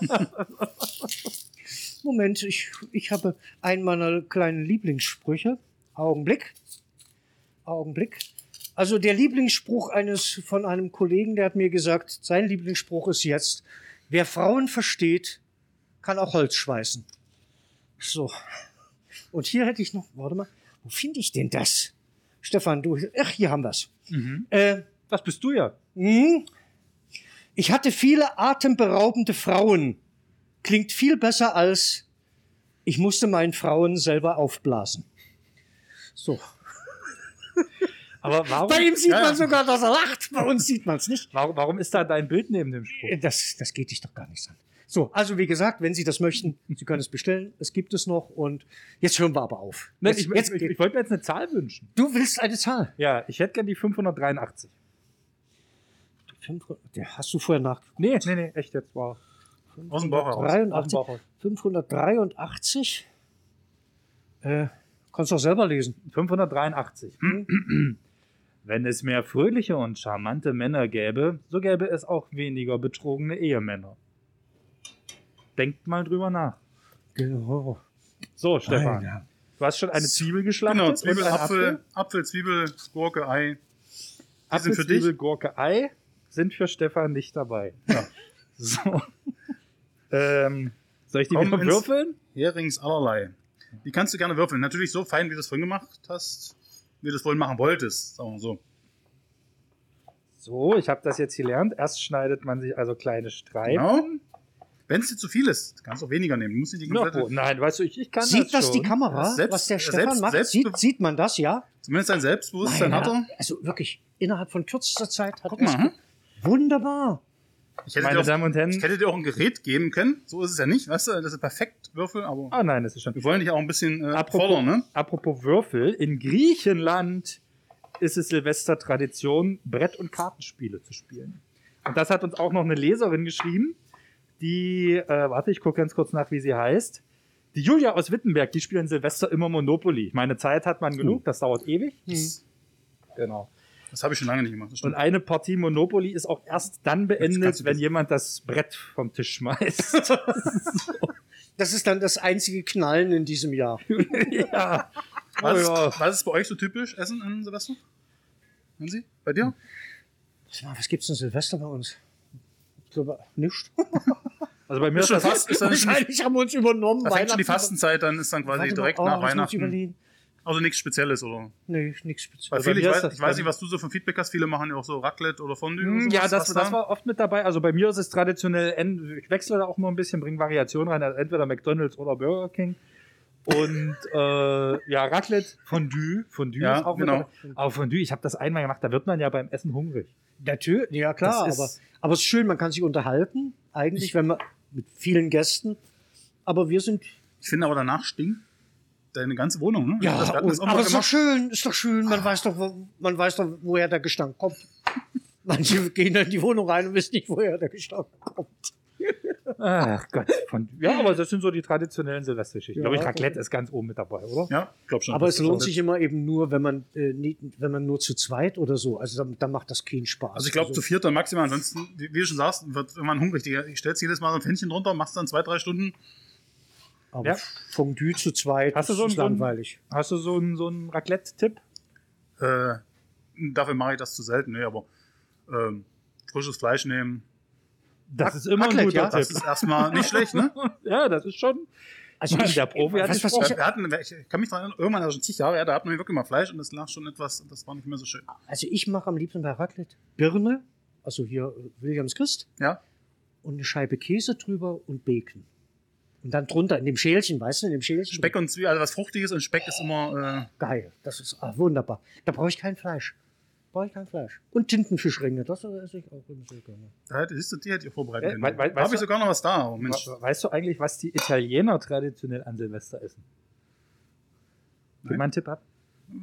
S2: Moment, ich, ich habe einen meiner kleinen Lieblingssprüche. Augenblick. Augenblick. Also der Lieblingsspruch eines von einem Kollegen, der hat mir gesagt, sein Lieblingsspruch ist jetzt, wer Frauen versteht, kann auch Holz schweißen. So. Und hier hätte ich noch, warte mal, wo finde ich denn das? Stefan, du, ach, hier haben wir's.
S1: Mhm.
S2: Äh,
S1: Das bist du ja.
S2: hm? Ich hatte viele atemberaubende Frauen. Klingt viel besser als ich musste meinen Frauen selber aufblasen. So.
S1: Aber warum,
S2: Bei ihm sieht
S3: Ja, ja.
S2: man sogar, dass er lacht. Bei uns sieht man es nicht.
S1: warum, warum ist da dein Bild neben dem Spruch?
S2: Das, das geht dich doch gar nicht an. So, also wie gesagt, wenn Sie das möchten, Sie können es bestellen. Es gibt es noch. Und jetzt hören wir aber auf.
S1: Nein,
S2: Jetzt,
S1: ich,
S2: jetzt,
S1: ich, ich, ich wollte mir jetzt eine Zahl wünschen.
S2: du willst eine Zahl.
S1: Ja, ich hätte gerne die fünfhundertdreiundachtzig.
S2: fünfhundert, der hast du vorher nachgeguckt.
S1: Nee, nee, nee, echt jetzt war.
S3: Aus dem Bauch heraus.
S2: dreiundachtzig,
S1: Aus dem Bauch.
S2: fünfhundertdreiundachtzig. Äh, kannst du auch selber lesen.
S1: fünfhundertdreiundachtzig. Wenn es mehr fröhliche und charmante Männer gäbe, so gäbe es auch weniger betrogene Ehemänner. Denkt mal drüber nach.
S2: Genau.
S1: So, Stefan,
S2: Alter.
S1: du hast schon eine Zwiebel geschlachtet.
S3: Genau, Zwiebel,
S1: und einen
S3: Apfel, Apfel, Zwiebel, Gurke, Ei. Die
S1: Apfel,
S3: sind für
S1: Zwiebel,
S3: dich.
S1: Gurke, Ei sind für Stefan nicht dabei.
S3: Ja.
S1: So. ähm, soll ich die
S3: Komm
S1: wieder
S3: ins-
S1: würfeln?
S3: Herings allerlei. Die kannst du gerne würfeln. Natürlich so fein, wie du es vorhin gemacht hast, wie du es vorhin machen wolltest. Sagen wir so.
S1: So, ich habe das jetzt gelernt. Erst schneidet man sich also kleine Streifen.
S3: Genau. Wenn es dir zu viel ist, kannst du auch weniger nehmen. Du musst nicht die
S1: Ja,
S3: komplette,
S1: oh, nein, weißt du, ich, ich kann
S2: Sieht das
S1: schon.
S2: die Kamera,
S3: Selbst-
S2: was der Stefan
S3: selbst-
S2: macht?
S3: selbst-
S2: sieht, sieht man das, ja?
S3: zumindest dein Selbstbewusstsein hat er.
S2: Also wirklich, innerhalb von kürzester Zeit hat
S3: Guck
S2: er
S3: mal,
S2: es
S3: hm?
S2: wunderbar.
S3: Ich hätte,
S1: Meine
S3: dir auch,
S1: Damen und Herren.
S3: ich hätte dir auch ein Gerät geben können. So ist es ja nicht, weißt du? Das ist perfekt Würfel, aber
S1: Ah nein, das ist schon.
S3: wir wollen dich auch ein bisschen äh,
S1: Apropos,
S3: fordern, ne?
S1: apropos Würfel, in Griechenland ist es Silvestertradition, Brett- und Kartenspiele zu spielen. Und das hat uns auch noch eine Leserin geschrieben, die, äh, warte, ich gucke ganz kurz nach, wie sie heißt. Die Julia aus Wittenberg, die spielen Silvester immer Monopoly. Meine Zeit hat man genug, das dauert ewig.
S3: Das,
S1: Genau.
S3: das habe ich schon lange nicht gemacht. Das
S1: Und
S3: stimmt.
S1: eine Partie Monopoly ist auch erst dann
S3: kannst
S1: beendet,
S3: du
S1: wenn
S3: das-
S1: jemand das Brett vom Tisch schmeißt.
S2: Das ist dann das einzige Knallen in diesem Jahr.
S1: Ja.
S3: Was,
S1: Oh ja.
S3: ist, was ist bei euch so typisch Essen an Silvester? Hören Sie? Bei dir?
S2: Sag mal, was gibt's denn Silvester bei uns? Ich glaube, nichts.
S1: Also bei mir
S3: Ist
S1: ist
S3: schon
S1: das
S3: fast, ist dann schon,
S2: Wahrscheinlich haben wir uns übernommen.
S3: da fängt schon die
S2: Weihnachten-
S3: Fastenzeit, dann ist dann quasi
S2: Warte mal,
S3: direkt
S2: oh,
S3: nach
S2: ich muss
S3: Weihnachten.
S2: überlegen.
S3: Also nichts Spezielles, oder?
S2: Nee, nichts Spezielles.
S3: Weil
S1: Also bei
S3: viele, ich
S1: mir ist
S3: weiß,
S1: das
S3: ich weiß
S1: dann-
S3: nicht, was du so für Feedback hast. Viele machen ja auch so Raclette oder Fondue. oder
S1: Hm,
S3: sowas.
S1: ja, das,
S3: Was
S1: das
S3: da?
S1: war oft mit dabei. Also bei mir ist es traditionell, en- ich wechsle da auch mal ein bisschen, bringe Variationen rein, also entweder McDonalds oder Burger King. Und äh, ja, Raclette, Fondue, Fondue
S3: Ja,
S1: ist auch
S3: genau.
S1: mit dabei. Aber Fondue, ich habe das einmal gemacht, da wird man ja beim Essen hungrig.
S2: Natürlich, ja klar,
S1: Das
S2: aber,
S1: ist-
S2: aber es ist schön, man kann sich unterhalten, eigentlich, wenn man mit vielen Gästen. Aber wir sind.
S3: Ich finde aber danach stinkt deine ganze Wohnung. Ne?
S2: Ja,
S3: das, wir hatten das
S2: und,
S3: auch mal
S2: aber ist doch
S3: gemacht.
S2: schön, ist doch schön. Man weiß doch, wo, man weiß doch, woher der Gestank kommt. Manche gehen dann in die Wohnung rein und wissen nicht, woher der Gestank kommt.
S1: Ach Gott, Fondue. Ja, aber das sind so die traditionellen Silvestergeschichten.
S2: Ja,
S1: Ich glaube, ich Raclette ist ganz oben mit dabei, oder?
S3: Ja, ich glaube schon.
S2: Aber
S3: Das
S2: es
S3: ist
S2: lohnt
S3: auch-
S2: sich immer eben nur, wenn man, äh, nie, wenn man nur zu zweit oder so. Also dann, dann macht das keinen Spaß.
S3: Also ich glaube zu viert dann maximal. Ansonsten, wie wie du schon sagst, wird man hungrig. Ich stellst jedes Mal so ein Pfännchen drunter, machst dann zwei, drei Stunden.
S2: Aber
S1: Ja.
S2: Fondue zu zweit
S1: Hast du so
S2: ist
S1: einen-
S2: langweilig.
S1: Hast du so einen, so einen Raclette-Tipp?
S3: Äh, dafür mache ich das zu selten. Nee, aber ähm, frisches Fleisch nehmen.
S1: Das ist immer ein
S2: Raclette,
S1: guter
S2: ja?
S3: Das
S1: Tipp.
S3: ist erstmal nicht schlecht, ne?
S1: Ja, das ist schon.
S2: Also
S1: Mann,
S2: ich,
S1: der Profi hat
S2: was, was
S1: gesprochen.
S2: ich,
S3: Wir hatten, ich kann mich daran erinnern, irgendwann, also schon zig Jahre her, da hatten wir wirklich mal Fleisch und das lag schon etwas, das war nicht mehr so schön.
S2: also ich mache am liebsten bei Raclette Birne, also hier Williams Christ,
S3: Ja?
S2: und eine Scheibe Käse drüber und Bacon. Und dann drunter in dem Schälchen, weißt du, in dem Schälchen.
S3: Speck und Zwiebeln, also was Fruchtiges und Speck ist immer, äh,
S2: Geil, das ist ah, wunderbar. Da brauche ich kein Fleisch. Brauche ich kein Fleisch. Und Tintenfischringe, das esse ich auch immer sehr gerne.
S3: da hätte, siehst du, die hätte ich vorbereitet.
S1: Äh,
S3: können.
S1: wei- wei-
S3: da
S1: weißt
S3: habe ich
S1: du-
S3: sogar noch was da. Oh, Mensch.
S1: We- Weißt du eigentlich, was die Italiener traditionell an Silvester essen? Gib
S3: Nein.
S1: mal einen Tipp ab.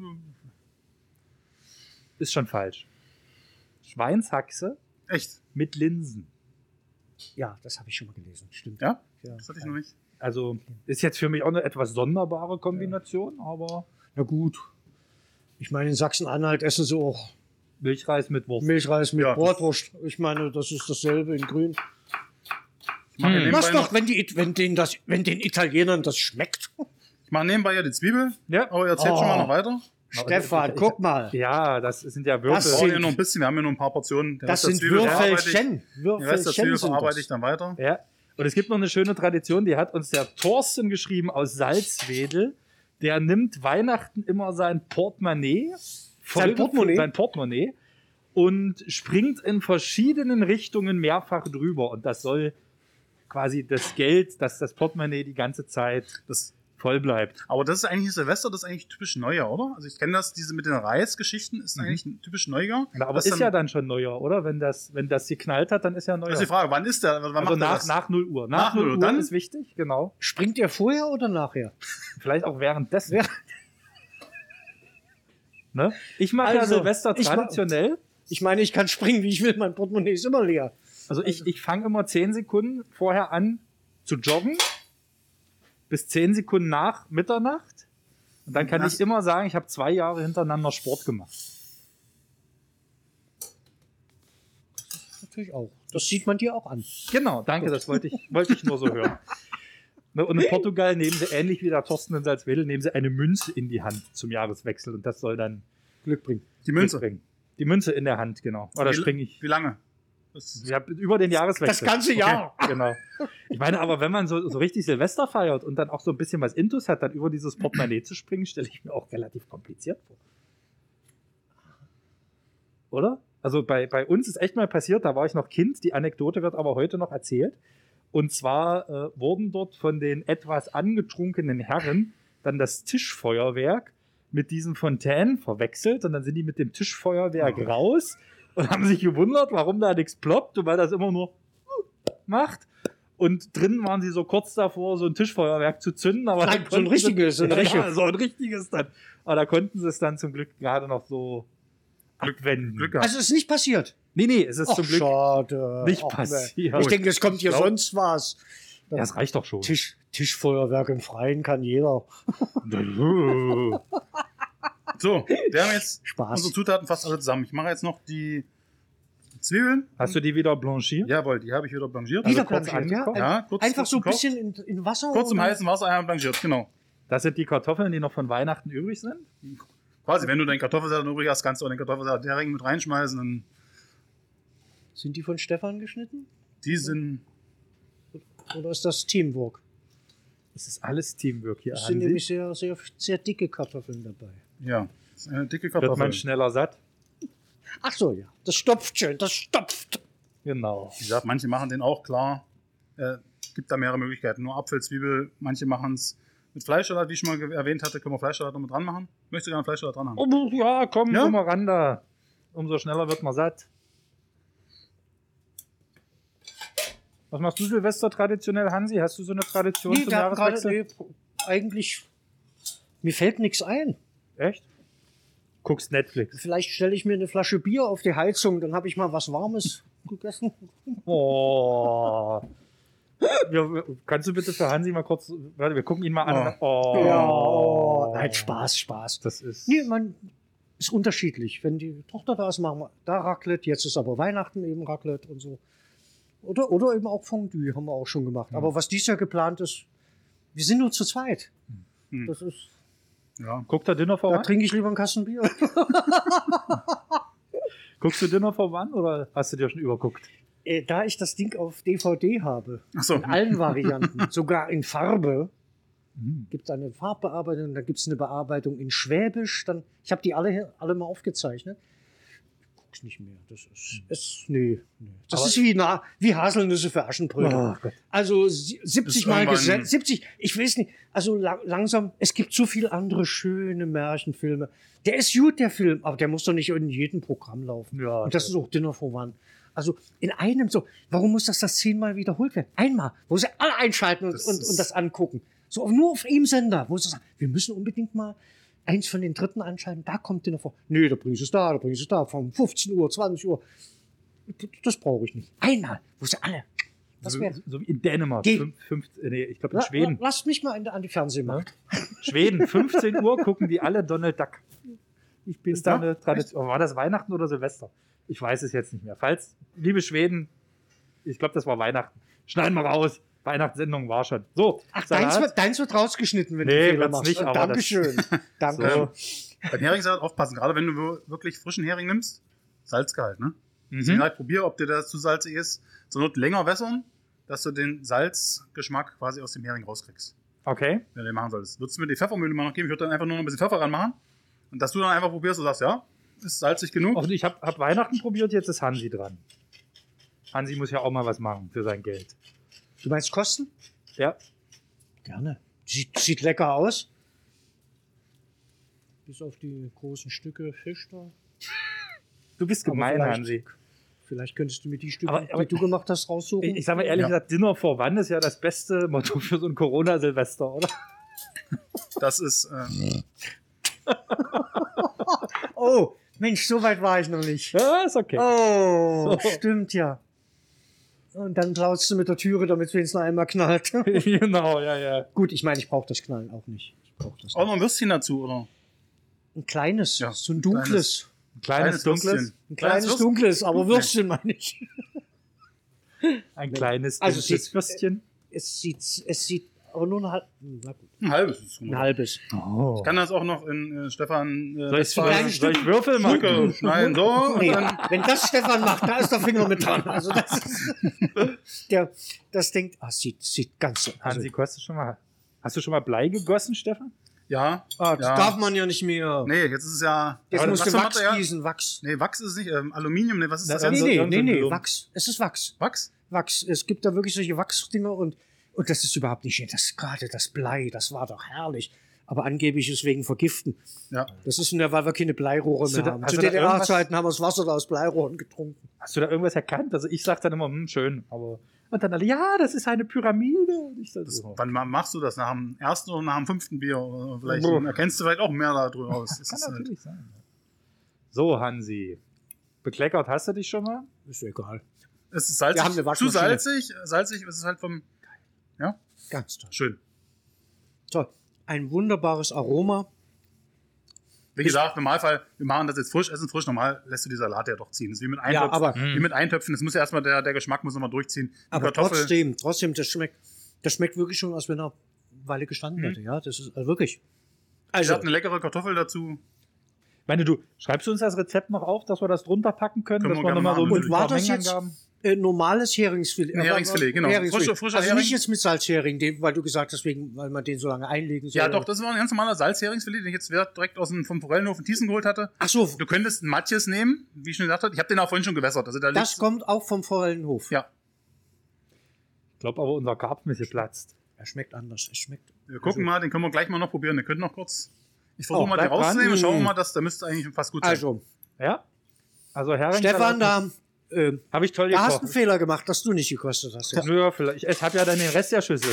S1: Ist schon falsch. Schweinshaxe
S3: Echt?
S1: mit Linsen.
S2: Ja, das habe ich schon mal gelesen, stimmt.
S3: Ja?
S2: Ja.
S3: Das hatte ich noch nicht.
S1: Also ist jetzt für mich auch eine etwas sonderbare Kombination, aber
S2: Na gut. Ich meine, in Sachsen-Anhalt essen sie auch
S1: Milchreis mit Wurst.
S2: Milchreis mit
S3: Ja, das-
S2: Bratwurst. Ich meine, das ist dasselbe in grün.
S3: Ich mache
S1: Hm.
S3: nebenbei,
S2: Was
S3: noch-
S2: doch, wenn, die, wenn, denen das, wenn den Italienern das schmeckt.
S3: ich mache nebenbei ja die Zwiebel.
S1: Ja.
S3: Aber erzählt
S2: Oh.
S3: schon mal noch weiter.
S2: Stefan, guck mal.
S1: Ja, das sind ja
S2: Das
S3: Wir
S1: Würfel.
S3: brauchen
S2: sind-
S3: ja noch ein bisschen, wir haben ja nur ein paar Portionen. Der
S2: Das
S3: Rest der
S2: sind
S3: Zwiebel verarbeite ich-
S2: Würfelchen.
S3: Den Rest der
S2: Würfelchen
S3: Zwiebel
S2: sind
S3: verarbeite
S2: das.
S3: ich dann weiter.
S1: Ja. Und es gibt noch eine schöne Tradition, die hat uns der Thorsten geschrieben aus Salzwedel. der nimmt Weihnachten immer sein Portemonnaie,
S2: Sein Portemonnaie?
S1: sein Portemonnaie und springt in verschiedenen Richtungen mehrfach drüber. Und das soll quasi das Geld, dass das Portemonnaie die ganze Zeit
S3: Das,
S1: voll bleibt.
S3: aber das ist eigentlich Silvester, das ist eigentlich typisch Neujahr, oder? Also ich kenne das, diese mit den Reisgeschichten ist eigentlich ein typisch Neujahr.
S1: Aber
S3: Das
S1: ist ja dann schon Neujahr, oder? Wenn das, wenn das geknallt hat, dann ist ja Neujahr.
S3: Das ist die Frage, wann ist der? Wann
S1: also
S3: macht er
S1: nach,
S3: das?
S1: nach null Uhr. Nach,
S3: Nach
S1: null
S3: null
S1: Uhr
S3: Uhr, dann-
S1: ist wichtig, genau.
S2: Springt ihr vorher oder nachher?
S1: Vielleicht auch währenddessen. Ne? Ich mache ja
S2: Also,
S1: Silvester
S2: ich mach-
S1: traditionell.
S2: Ich meine, ich kann springen, wie ich will. Mein Portemonnaie ist immer leer.
S1: Also ich, ich fange immer zehn Sekunden vorher an zu joggen, bis zehn Sekunden nach Mitternacht. Und dann kann
S3: Das-
S1: ich immer sagen, ich habe zwei Jahre hintereinander Sport gemacht.
S2: Natürlich auch. Das sieht man dir auch an.
S1: Genau, danke, das wollte ich, wollte ich nur so hören. Ne, und in Portugal nehmen sie, ähnlich wie der Thorsten in Salzwedel, nehmen sie eine Münze in die Hand zum Jahreswechsel. Und das soll dann
S2: Glück bringen.
S3: Die Münze.
S1: Glück bringen. Die Münze in der Hand, genau. Oder
S3: Wie-
S1: springe ich.
S3: Wie lange? Das,
S1: Ja, über den Jahreswechsel.
S2: Das ganze Jahr.
S1: Okay, genau. Ich meine, aber wenn man so, so richtig Silvester feiert und dann auch so ein bisschen was Intus hat, dann über dieses Portemonnaie zu springen, stelle ich mir auch relativ kompliziert vor. Oder? Also bei, bei uns ist echt mal passiert, da war ich noch Kind, die Anekdote wird aber heute noch erzählt. Und zwar äh, wurden dort von den etwas angetrunkenen Herren dann das Tischfeuerwerk mit diesen Fontänen verwechselt und dann sind die mit dem Tischfeuerwerk
S3: Oh.
S1: raus und haben sich gewundert, warum da nichts ploppt und weil das immer nur macht. Und drinnen waren sie so kurz davor, so ein Tischfeuerwerk zu zünden. Aber
S2: Nein,
S1: dann
S2: so ein
S1: konnten sie-
S2: richtiges, so ein
S1: ja,
S2: Reche.
S1: ja, so ein richtiges dann. Aber da konnten sie es dann zum Glück gerade noch so
S3: Glück-
S1: abwenden.
S3: Glück gehabt.
S2: Also ist nicht passiert.
S1: Nee, nee, es ist
S2: Ach,
S1: zum Glück
S2: schade.
S1: nicht
S2: Ach,
S1: passiert.
S2: Ich denke, es kommt hier
S3: Glaub-
S2: sonst was.
S1: Ja, das reicht doch schon.
S2: Tisch, Tischfeuerwerk im Freien kann jeder.
S3: So, wir haben jetzt
S2: Spaß.
S3: unsere Zutaten fast alle zusammen. Ich mache jetzt noch die Zwiebeln.
S1: Hast du die wieder blanchiert?
S3: Jawohl, die habe ich wieder blanchiert.
S1: Also
S2: Wieder
S1: kurz
S2: blanchiert, ja?
S1: angekocht?
S3: Ja, kurz,
S2: Einfach
S3: kurz
S2: so ein
S3: gekocht.
S2: bisschen in, in Wasser.
S3: Kurz im
S2: oder?
S3: heißen Wasser einmal blanchiert, genau.
S1: Das sind die Kartoffeln, die noch von Weihnachten übrig sind?
S3: Quasi, wenn du deinen Kartoffelsalat übrig hast, kannst du auch den Kartoffelsalat Hering mit reinschmeißen. Und
S2: Sind die von Stefan geschnitten?
S3: die sind,
S2: Oder ist das Teamwork?
S1: Es ist alles Teamwork hier.
S2: Es sind
S1: Hansi.
S2: nämlich sehr, sehr, sehr dicke Kartoffeln dabei.
S3: ja, das ist eine dicke
S1: Wird
S3: Kartoffel.
S1: man schneller satt?
S2: Ach so, ja. Das stopft schön, das stopft.
S1: Genau.
S3: Wie gesagt, manche machen den auch klar. Äh, gibt da mehrere Möglichkeiten. Nur Apfel, Zwiebel, manche machen es mit Fleischsalat, wie ich schon mal ge- erwähnt hatte, können wir Fleischsalat noch mit dran machen. Möchtest du gerne Fleischsalat dran haben?
S1: Oh, ja, komm,
S3: Ja?
S1: komm mal ran da. Umso schneller wird man satt. Was machst du Silvester traditionell, Hansi? Hast du so eine Tradition
S2: Nee,
S1: zum
S2: wir hatten gerade,
S1: Jahreswechsel?
S2: nee, eigentlich, mir fällt nichts ein.
S1: Echt? Guckst Netflix.
S2: Vielleicht stelle ich mir eine Flasche Bier auf die Heizung, dann habe ich mal was Warmes gegessen.
S1: Oh. Ja, kannst du bitte für Hansi mal kurz, warte, wir gucken ihn mal an. Oh.
S2: Ja, oh, nein, Spaß, Spaß.
S1: Das ist.
S2: Nee, man ist unterschiedlich. Wenn die Tochter da ist, machen wir da Raclette. Jetzt ist aber Weihnachten eben Raclette und so. Oder, oder eben auch Fondue, haben wir auch schon gemacht. Aber was dies Jahr geplant ist, wir sind nur zu zweit.
S3: Hm.
S2: Das ist,
S3: Ja.
S1: Guckt der Dinner
S2: da
S1: voran?
S2: trinke ich lieber einen Kasten Bier.
S1: Guckst du Dinner voran oder hast du dir schon überguckt?
S2: Äh, da ich das Ding auf D V D habe,
S3: Achso.
S2: in allen Varianten, sogar in Farbe,
S1: Hm.
S2: gibt es eine Farbbearbeitung, dann gibt es eine Bearbeitung in Schwäbisch. Dann, ich habe die alle, alle mal aufgezeichnet. Ich guck's nicht mehr. Das ist, ist nee, nee. Das
S1: Aber-
S2: ist wie, na, wie Haselnüsse für Aschenbrödel.
S1: Oh Gott.
S2: Also sie- siebzig
S3: Ist
S2: Mal
S3: irgendwann-
S2: gesetzt, siebzig, ich weiß nicht, also la langsam, es gibt so viele andere schöne Märchenfilme. Der ist gut, der Film, aber der muss doch nicht in jedem Programm laufen.
S1: Ja,
S2: Und das ist auch Dinner for One. Also in einem so, warum muss das das zehnmal wiederholt werden? Einmal, wo sie alle einschalten und,
S3: Das
S2: und,
S3: ist-
S2: und das angucken. So nur auf einem Sender, wo sie sagen, wir müssen unbedingt mal eins von den dritten anschalten, da kommt Dinner for. Nee, da bringen sie es da, da bringen sie es da, von fünfzehn Uhr, zwanzig Uhr. Das brauche ich nicht. Einmal, wo sie alle. Das
S1: So,
S2: wäre.
S1: so wie in Dänemark.
S2: Geh.
S1: Fünf, fünf, äh, nee, ich glaube in
S2: La, la,
S1: Schweden.
S2: lasst mich mal an, die- an die Fernsehmacht.
S1: Schweden, fünfzehn Uhr gucken die alle Donald Duck.
S2: Ich bin
S1: Ist da
S2: da.
S1: eine Tradition? War das Weihnachten oder Silvester? Ich weiß es jetzt nicht mehr. Falls, liebe Schweden, ich glaube, das war Weihnachten. Schneiden wir raus. Weihnachtssendung war schon. So,
S2: Ach,
S1: Salat.
S2: deins wird, deins wird rausgeschnitten, wenn
S1: Nee,
S2: du Fehler
S1: wird's
S2: machst.
S1: nicht, aber
S2: Dankeschön. Danke.
S1: So.
S3: Beim Heringssalat aufpassen, gerade wenn du wirklich frischen Hering nimmst, Salzgehalt, ne?
S1: Mhm.
S3: Deswegen halt probier, ob dir das zu salzig ist. Zur Not länger wässern, dass du den Salzgeschmack quasi aus dem Hering rauskriegst.
S1: Okay.
S3: wenn du den machen solltest. Würdest du mir die Pfeffermühle mal noch geben? Ich würde dann einfach nur noch ein bisschen Pfeffer ranmachen. Und dass du dann einfach probierst und sagst, ja, ist salzig genug.
S1: Und ich habe hab Weihnachten probiert, jetzt ist Hansi dran. Hansi muss ja auch mal was machen für sein Geld.
S2: Du meinst kosten?
S1: Ja.
S2: Gerne. Sieht, sieht lecker aus. Bis auf die großen Stücke Fisch da.
S1: Du bist
S2: Aber
S1: gemein,
S2: vielleicht-
S1: Hansi.
S2: Vielleicht könntest du mir die Stücke,
S1: Aber- aber-
S2: die du gemacht hast, raussuchen.
S1: Ich, ich sag mal ehrlich
S3: Ja.
S1: gesagt, Dinner for One ist ja das beste Motto für so ein Corona-Silvester, oder?
S3: Das ist, äh,
S2: Oh, Mensch, so weit war ich noch nicht.
S1: Ja, ist okay.
S2: Oh,
S1: So.
S2: stimmt ja. Und dann klaust du mit der Türe, damit es wenigstens noch einmal knallt.
S1: Genau, ja, ja.
S2: Gut, ich meine, ich brauche das Knallen auch nicht. Ich brauche das
S3: auch
S2: nicht.
S3: noch ein Würstchen dazu, oder?
S2: Ein kleines,
S3: Ja,
S2: so ein
S3: ein
S2: dunkles.
S1: Ein kleines, dunkles.
S3: Würstchen.
S2: Ein kleines,
S3: Würstchen.
S2: dunkles, aber Würstchen meine ich.
S1: Ein kleines,
S2: Also
S1: dunkles
S2: sie-
S1: Würstchen.
S2: Es sieht, es sieht, aber nur ein, halb, na gut,
S3: Ein halbes. Ist
S2: ein halbes.
S1: Oh.
S3: Ich kann das auch noch in äh, Stefan äh,
S1: Soll ich,
S3: Westphal-
S2: kleine
S1: soll ich Würfel machen?
S3: Stücke schneiden. So, und
S2: Nee,
S3: dann,
S2: wenn das Stefan macht, da ist der Finger mit dran. Also das ist, der, das denkt, ah, sieht, sieht ganz so. Also,
S1: Hansi, hast du schon mal, hast du schon mal Blei gegossen, Stefan?
S3: ja.
S2: ah, das
S3: ja.
S2: darf man ja nicht mehr.
S3: Nee, jetzt ist es ja.
S2: Jetzt
S3: Aber
S2: musst
S3: was
S2: du
S3: für
S2: Wachs
S3: Material?
S2: gießen, Wachs.
S3: Nee, Wachs ist es nicht. Ähm, Aluminium, nee, was ist
S1: Na,
S3: das
S1: dann
S3: jetzt?
S2: Nee, nee,
S1: irgend so
S2: nee,
S1: ein
S2: nee,
S1: Blumen.
S2: Wachs. Es ist Wachs.
S3: Wachs?
S2: Wachs. Es gibt da wirklich solche Wachsdinger und, und das ist überhaupt nicht schön. Das gerade das Blei, das war doch herrlich. Aber angeblich ist wegen Vergiften.
S3: Ja.
S2: Das ist nur, weil wir keine Bleirohre
S1: Hast du
S2: mehr
S1: da-
S2: haben.
S1: hast
S2: Zu
S1: du da
S2: D D R-Zeiten haben wir das Wasser da aus Bleirohren getrunken.
S1: Hast du da irgendwas erkannt? Also ich sag dann immer, hm, schön, aber und dann alle, ja, das ist eine Pyramide. Und ich so,
S3: Das,
S1: so.
S3: wann ma- machst du das? Nach dem ersten oder nach dem fünften Bier? Oder vielleicht
S1: Boah.
S3: erkennst du vielleicht auch mehr darüber aus. Das
S1: Kann
S3: ist halt,
S1: natürlich sein. So, Hansi. Bekleckert hast du dich schon mal?
S2: Ist egal.
S3: es ist salzig,
S2: Wir haben eine
S3: zu
S2: Waschmaschine.
S3: salzig. Salzig ist es halt vom. Ja,
S2: Ganz toll.
S3: schön.
S2: Toll. Ein wunderbares Aroma.
S3: Wie gesagt, im Normalfall, wir machen das jetzt frisch, essen frisch. Normal lässt du die Salate ja doch ziehen. Das ist wie mit
S2: Ja,
S3: Eintöpfen.
S2: aber,
S3: wie mit Eintöpfen. Das muss ja erstmal, der, der Geschmack muss immer durchziehen. Die
S2: aber
S3: Kartoffel-
S2: trotzdem, trotzdem, das schmeckt, das schmeckt wirklich schon, als wenn er eine Weile gestanden
S3: Mhm.
S2: hätte. Ja, das ist also wirklich.
S3: Ich
S2: Also,
S3: habe eine leckere Kartoffel dazu.
S1: Ich meine, du schreibst du uns das Rezept noch auf, dass wir das drunter packen können,
S3: Können
S1: dass
S3: wir
S1: wir
S3: gerne
S1: nochmal so
S3: machen.
S1: ein
S2: Und war
S1: paar
S2: das jetzt-
S1: Mengenangaben.
S2: äh, normales Heringsfilet.
S3: Ein Heringsfilet, genau. Frischer- frischer
S2: also
S3: Hering.
S2: nicht jetzt mit Salzhering, den, weil du gesagt hast, wegen, weil man den so lange einlegen soll.
S3: Ja, doch, das war ein ganz normaler Salzheringsfilet, den ich jetzt direkt aus dem, vom Forellenhof in Thiessen geholt hatte.
S2: Ach so,
S3: Du könntest einen Matjes nehmen, wie ich schon gesagt habe. Ich habe den auch vorhin schon gewässert. Also da
S2: das
S3: liegt's-
S2: kommt auch vom Forellenhof.
S3: Ja,
S1: Ich glaube aber, unser Karpfen ist geplatzt.
S2: Er schmeckt anders. Es schmeckt.
S3: wir gucken mal, den können wir gleich mal noch probieren. Den könnt noch kurz. Ich versuche
S1: Oh,
S3: mal den
S1: bleib dran.
S3: rauszunehmen. Schauen wir
S2: Mm.
S3: mal, das, der müsste eigentlich fast gut sein.
S2: Also,
S1: Ja? Also Hering.
S2: Stefan, da, äh,
S1: habe ich toll
S2: da hast du einen
S1: gekocht.
S2: Fehler gemacht, dass du nicht gekostet hast. Jetzt.
S1: Ja, vielleicht. Ich habe ja dann den Rest der Schüssel.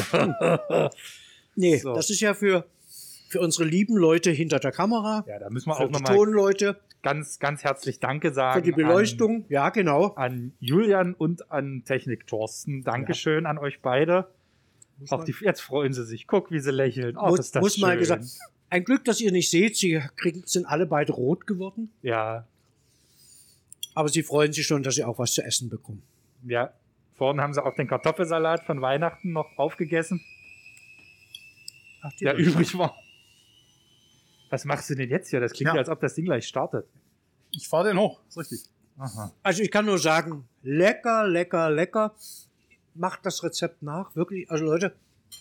S2: Nee,
S1: So.
S2: das ist ja für, für unsere lieben Leute hinter der Kamera,
S1: Ja, da müssen wir
S2: für
S1: auch
S2: die
S1: nochmal
S2: Tonleute,
S1: ganz, ganz herzlich Danke sagen.
S2: für die Beleuchtung. Ja, genau.
S1: An, an Julian und an Technik Thorsten. Dankeschön an euch beide.
S2: Muss
S1: Auch
S2: man-
S1: die, jetzt freuen sie sich. Guck, wie sie lächeln. Oh,
S2: muss,
S1: ist das
S2: muss mal
S1: schön.
S2: gesagt. Ein Glück, dass ihr nicht seht, sie kriegen, sind alle beide rot geworden,
S1: Ja,
S2: aber sie freuen sich schon, dass sie auch was zu essen bekommen.
S1: ja. Vorhin haben sie auch den Kartoffelsalat von Weihnachten noch aufgegessen,
S2: Ach, die
S1: der
S2: Leute.
S1: übrig war. Was machst du denn jetzt hier? Das klingt ja,
S3: Ja.
S1: als ob das Ding gleich startet.
S3: Ich fahre den hoch. Ist richtig.
S1: Aha.
S2: Also ich kann nur sagen, lecker, lecker, lecker. Macht das Rezept nach, wirklich. Also Leute,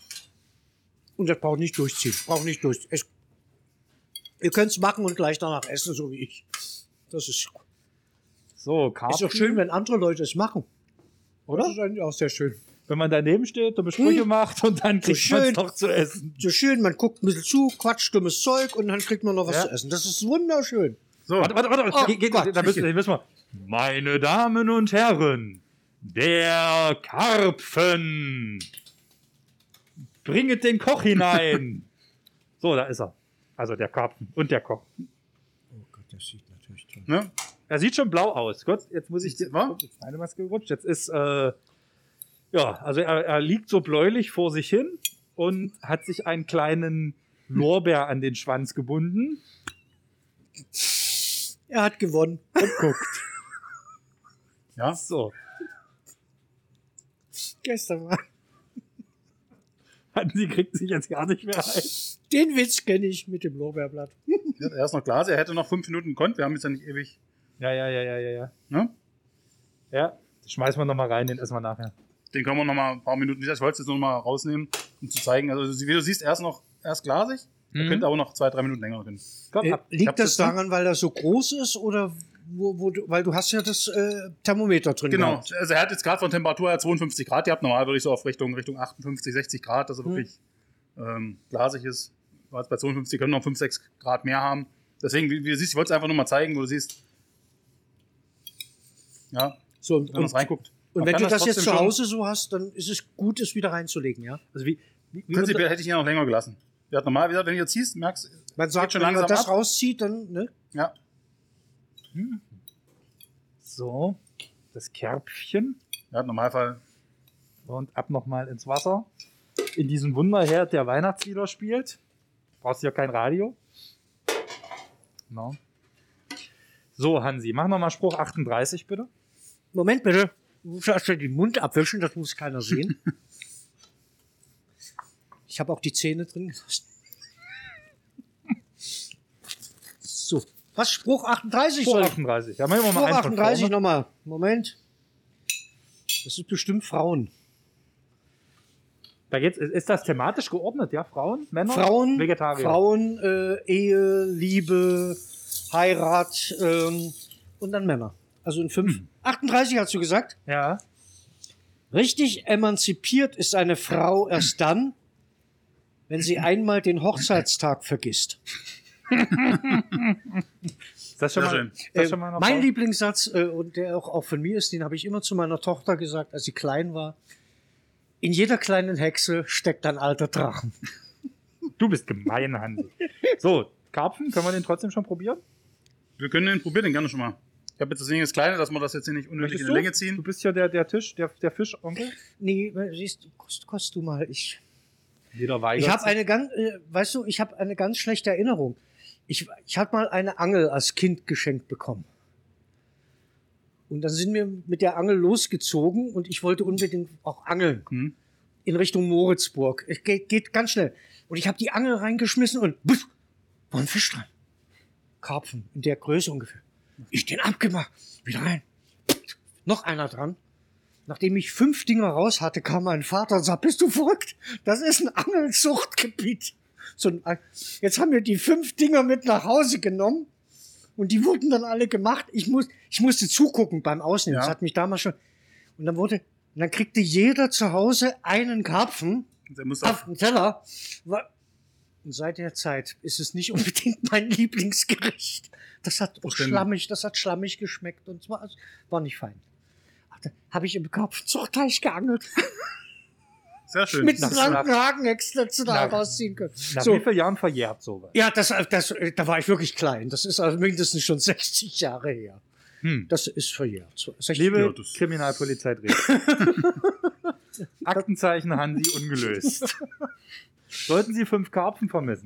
S2: und das braucht nicht durchziehen. Braucht nicht durchziehen. Es, ihr könnt es machen und gleich danach essen, so wie ich. Das ist,
S1: So,
S2: ist
S1: Karpfen.
S2: doch schön, wenn andere Leute es machen.
S1: Oder?
S2: Das ist eigentlich auch sehr schön.
S1: Wenn man daneben steht, dumme Sprüche
S2: Hm.
S1: macht und dann kriegt man es
S2: schön.
S1: doch zu essen.
S2: So schön, man guckt ein bisschen zu, quatscht dummes Zeug und dann kriegt man noch was
S1: Ja.
S2: zu essen. Das ist wunderschön.
S3: So,
S1: Warte, warte, warte.
S2: Oh
S1: Ge- ge-
S2: Gott,
S1: da müssen, da müssen wir. Meine Damen und Herren, der Karpfen. Bringet den Koch hinein. So, da ist er. Also der Karpfen und der Koch.
S2: Oh Gott, das sieht natürlich toll.
S3: ne?
S1: Er sieht schon blau aus. Gut, jetzt muss ich.
S3: Was?
S1: Ups, jetzt ist meine Maske gerutscht. Jetzt ist. Äh, ja, also er, er liegt so bläulich vor sich hin und hat sich einen kleinen Lorbeer an den Schwanz gebunden
S2: Er hat gewonnen.
S1: und guckt.
S3: Ja.
S1: So.
S2: Gestern war.
S1: Sie kriegt sich jetzt gar nicht mehr ein.
S2: Den Witz kenne ich mit dem Lorbeerblatt.
S3: Er ist noch Glas. Er hätte noch fünf Minuten gekonnt. Wir haben jetzt ja nicht ewig.
S1: Ja, ja, ja, ja, ja, ja.
S3: Ne?
S1: Ja, das schmeißen wir nochmal rein, den essen wir nachher.
S3: Den können wir noch mal ein paar Minuten, ich wollte es jetzt noch mal rausnehmen, um zu zeigen. Also wie du siehst, erst noch erst glasig, mhm. könnte aber noch zwei, drei Minuten länger drin.
S2: Komm, äh, liegt das daran, weil er so groß ist oder wo, wo du, weil du hast ja das äh, Thermometer drin
S3: Genau,
S2: gehabt.
S3: Also er hat jetzt gerade von Temperatur her zweiundfünfzig Grad gehabt, normal würde ich so auf Richtung, Richtung achtundfünfzig, sechzig Grad, dass er mhm. wirklich ähm, glasig ist. Bei zweiundfünfzig können wir noch fünf, sechs Grad mehr haben. Deswegen, wie, wie du siehst, ich wollte es einfach nur mal zeigen, wo du siehst. Ja,
S2: so, und,
S3: wenn man es reinguckt.
S2: Und wenn du das jetzt zu Hause so hast, dann ist es gut, es wieder reinzulegen, ja? Also wie, wie, wie
S3: prinzipiell hätte ich ihn ja noch länger gelassen. Ja, normal, wie gesagt, wenn du jetzt siehst, merkst
S2: man sagt, schon wenn man das ab. rauszieht, dann, ne?
S3: Ja.
S1: Hm. So, das Kärpchen.
S3: Ja, im Normalfall.
S1: Und ab nochmal ins Wasser. In diesem Wunderherd, der Weihnachtslieder spielt. Brauchst du ja kein Radio. No. So, Hansi, mach nochmal Spruch achtunddreißig, bitte.
S2: Moment, bitte. Du musst erst den Mund abwischen, das muss keiner sehen. Ich habe auch die Zähne drin gelassen. So. Was? Spruch achtunddreißig?
S1: Spruch achtunddreißig. Ja, machen wir mal
S2: Spruch
S1: einen
S2: achtunddreißig nochmal. Moment. Das ist bestimmt Frauen.
S1: Da geht's, ist das thematisch geordnet, ja? Frauen, Männer,
S2: Frauen,
S1: Vegetarier?
S2: Frauen, äh, Ehe, Liebe, Heirat ähm, und dann Männer. Also in fünf. Hm. achtunddreißig hast du gesagt?
S1: Ja.
S2: Richtig emanzipiert ist eine Frau erst dann, wenn sie einmal den Hochzeitstag vergisst.
S1: Ist das schon
S3: Sehr
S1: mal,
S3: schön.
S1: ist das schon mal
S2: äh, mein Lieblingssatz, äh, und der auch, auch von mir ist, den habe ich immer zu meiner Tochter gesagt, als sie klein war. In jeder kleinen Hexe steckt ein alter Drachen.
S1: Du bist gemein, Hansi. So, Karpfen, können wir den trotzdem schon probieren?
S3: Wir können den probieren, den gerne schon mal. Ich habe jetzt das Ding das Kleine, dass wir das jetzt hier nicht unnötig in die Länge ziehen.
S1: Du bist ja der, der Tisch, der, der Fischonkel.
S2: Nee, siehst du, kost, kost du mal. Ich,
S1: Jeder weigert
S2: ich habe eine ganz, äh, weißt du, ich habe eine ganz schlechte Erinnerung. Ich, ich habe mal eine Angel als Kind geschenkt bekommen. Und dann sind wir mit der Angel losgezogen und ich wollte unbedingt auch angeln.
S3: Hm.
S2: In Richtung Moritzburg. Es geht, geht ganz schnell. Und ich habe die Angel reingeschmissen und buff, war ein Fisch dran. Karpfen, in der Größe ungefähr. Ich den abgemacht, wieder rein. Noch einer dran. Nachdem ich fünf Dinger raus hatte, kam mein Vater und sagte, bist du verrückt? Das ist ein Angelzuchtgebiet. So ein, jetzt haben wir die fünf Dinger mit nach Hause genommen und die wurden dann alle gemacht. Ich, muss, ich musste zugucken beim Ausnehmen.
S3: Ja.
S2: Das hat mich damals schon... Und dann wurde... Und dann kriegte jeder zu Hause einen Karpfen
S3: Der muss
S2: auf den Teller. Und seit der Zeit ist es nicht unbedingt mein Lieblingsgericht. Das hat auch schlammig, das hat schlammig geschmeckt und zwar war nicht fein. Da habe ich im Karpfenzuchtteich geangelt.
S3: Sehr schön.
S2: Mit einem blanken Hakenex dazu da rausziehen können.
S1: Nach
S2: So.
S1: wie vielen Jahren verjährt sowas?
S2: Ja, das, das, da war ich wirklich klein. Das ist also mindestens schon sechzig Jahre her.
S1: Hm.
S2: Das ist verjährt. sechzig
S1: Liebe
S3: Ja, das-
S1: Kriminalpolizei Dresden. Aktenzeichen Hansi ungelöst. Sollten Sie fünf Karpfen vermissen?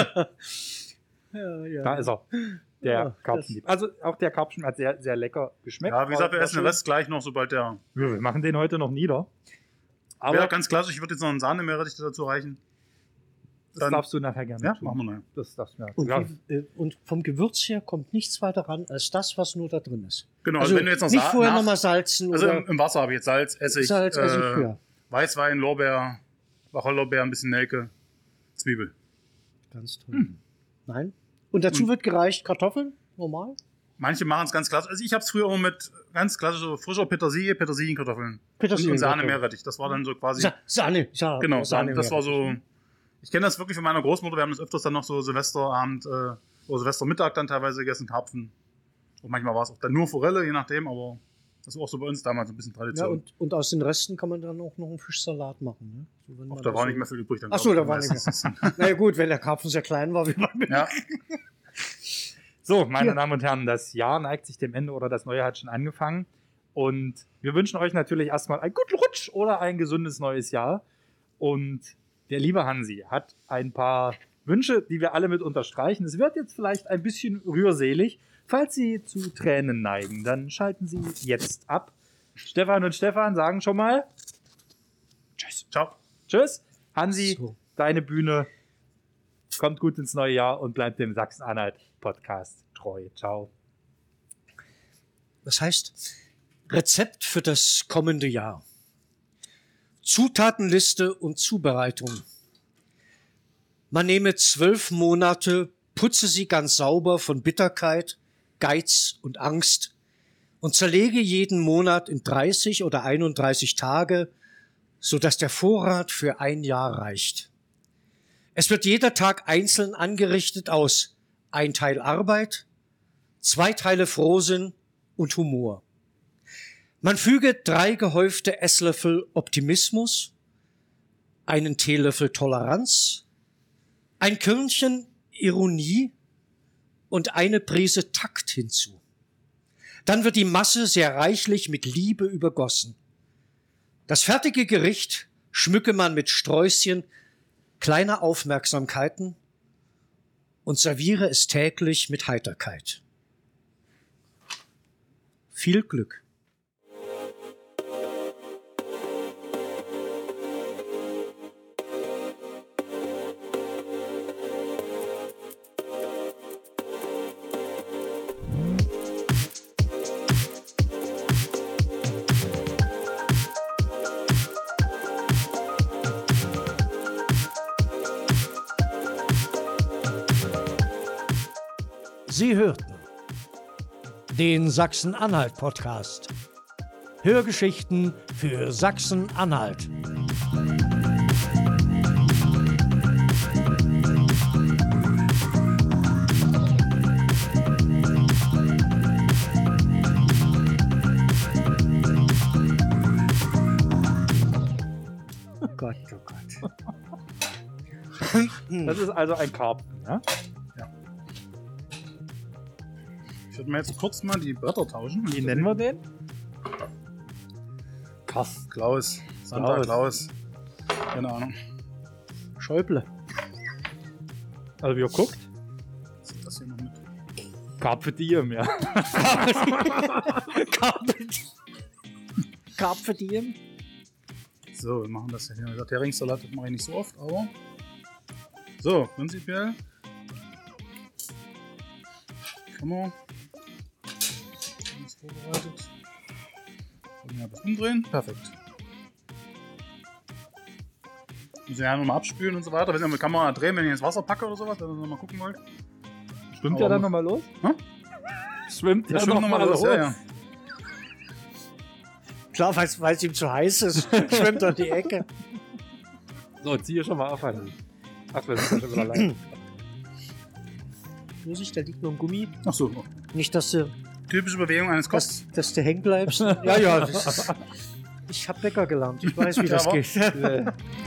S2: Ja, ja.
S1: Da ist er. Der
S2: Ja,
S1: Karpfenlieb. Also auch der Karpfen hat sehr, sehr lecker geschmeckt.
S3: Ja, wie gesagt, wir
S1: War
S3: essen den
S1: schön.
S3: Rest gleich noch, sobald der...
S1: Ja, wir machen den heute noch nieder.
S3: Aber
S1: Aber
S3: ganz klassisch, ich würde jetzt noch einen Sahnemeerrettich dazu reichen.
S1: das
S3: dann-
S1: darfst du nachher gerne
S3: Ja,
S1: tun.
S3: machen wir nachher.
S1: Das darfst du
S2: Und,
S1: ja.
S2: wie, äh, und vom Gewürz her kommt nichts weiter ran als das, was nur da drin ist.
S3: Genau, also, wenn du jetzt noch
S2: nicht
S3: Sa-
S2: vorher
S3: nach-
S2: nochmal salzen
S3: Also
S2: oder
S3: im, im Wasser habe ich jetzt Salz, Essig,
S2: Salz, Essig,
S3: äh,
S2: ja.
S3: Weißwein, Lorbeer, Wacholderbeer, ein bisschen Nelke, Zwiebel.
S2: Ganz toll. Nein. Und dazu
S3: Und-
S2: wird gereicht Kartoffeln, normal.
S3: Manche machen es ganz klassisch. Also ich habe es früher immer mit ganz klassischer frischer Petersilie, Petersilienkartoffeln.
S2: Petersilien-
S3: Und Sahne-Meerrettich. Das war dann so quasi...
S2: Sa Sahne, Sahne.
S3: Genau,
S2: Sahne
S3: das war so. Ich kenne das wirklich von meiner Großmutter. Wir haben das öfters dann noch so Silvesterabend äh, oder Silvestermittag dann teilweise gegessen, Karpfen. Und manchmal war es auch dann nur Forelle, je nachdem, aber das war auch so bei uns damals ein bisschen
S2: Ja,
S3: Tradition.
S2: und, und aus den Resten kann man dann auch noch einen Fischsalat machen. Ne? So, wenn
S3: auch
S2: man
S3: da
S2: das
S3: war
S2: so-
S3: nicht mehr viel übrig. Dann
S2: Ach so,
S3: glaub
S2: da
S3: ich,
S2: war nicht
S3: meistens.
S2: mehr. Na ja, gut, wenn der Karpfen sehr klein war, wie bei mir.
S3: Ja,
S1: So, meine
S2: Hier.
S1: Damen und Herren, das Jahr neigt sich dem Ende oder das neue hat schon angefangen. Und wir wünschen euch natürlich erstmal einen guten Rutsch oder ein gesundes neues Jahr. Und der liebe Hansi hat ein paar Wünsche, die wir alle mit unterstreichen. Es wird jetzt vielleicht ein bisschen rührselig. Falls Sie zu Tränen neigen, dann schalten Sie jetzt ab. Stefan und Stefan sagen schon mal Tschüss.
S3: ciao.
S1: Tschüss. Hansi,
S2: So.
S1: deine Bühne. Kommt gut ins neue Jahr und bleibt dem Sachsen-Anhalt-Podcast treu. Ciao.
S2: Das heißt, Rezept für das kommende Jahr. Zutatenliste und Zubereitung. Man nehme zwölf Monate, putze sie ganz sauber von Bitterkeit, Geiz und Angst und zerlege jeden Monat in dreißig oder einunddreißig Tage, sodass der Vorrat für ein Jahr reicht. Es wird jeder Tag einzeln angerichtet aus ein Teil Arbeit, zwei Teile Frohsinn und Humor. Man füge drei gehäufte Esslöffel Optimismus, einen Teelöffel Toleranz, ein Körnchen Ironie und eine Prise Takt hinzu. Dann wird die Masse sehr reichlich mit Liebe übergossen. Das fertige Gericht schmücke man mit Sträußchen kleiner Aufmerksamkeiten und serviere es täglich mit Heiterkeit. Viel Glück!
S4: Sie hörten den Sachsen-Anhalt-Podcast. Hörgeschichten für Sachsen-Anhalt.
S2: Oh Gott, oh Gott.
S1: Das ist also ein Karpfen, ja?
S3: Ich würde mir jetzt kurz mal die Wörter tauschen.
S1: Wie nennen wir den?
S3: Kass. Klaus. Santa Klaus. Keine Ahnung.
S2: Schäuble.
S1: Also wie ihr guckt.
S3: Was ist das hier noch mit?
S1: Carpe diem, ja.
S2: Carpe Carpe diem.
S3: So, wir machen das hier. Der Heringssalat mache ich nicht so oft, aber... So, prinzipiell... Kann man... Alles vorbereitet. Können wir das umdrehen. Perfekt. Müssen wir ja nochmal abspülen und so weiter. Wenn ich die Kamera drehen, wenn ich ins Wasser packe oder sowas, wenn ihr nochmal gucken wollt.
S1: Schwimmt der dann nochmal los?
S3: Hä?
S1: Schwimmt der,
S3: Der schwimmt nochmal los, ja, ja.
S2: Klar, weil es ihm zu heiß ist, schwimmt er in die Ecke.
S1: So, ziehe schon mal auf. Ach, wir sind ja schon wieder allein.
S2: Vorsicht, da liegt noch ein Gummi.
S3: Ach so.
S2: Nicht, dass du,
S3: Typische Bewegung eines Kosts.
S2: dass, dass du hängen bleibst. Ja, ja. Das ist, ich habe Bäcker gelernt. Ich weiß, wie
S3: Ja,
S2: das
S3: aber-
S2: geht.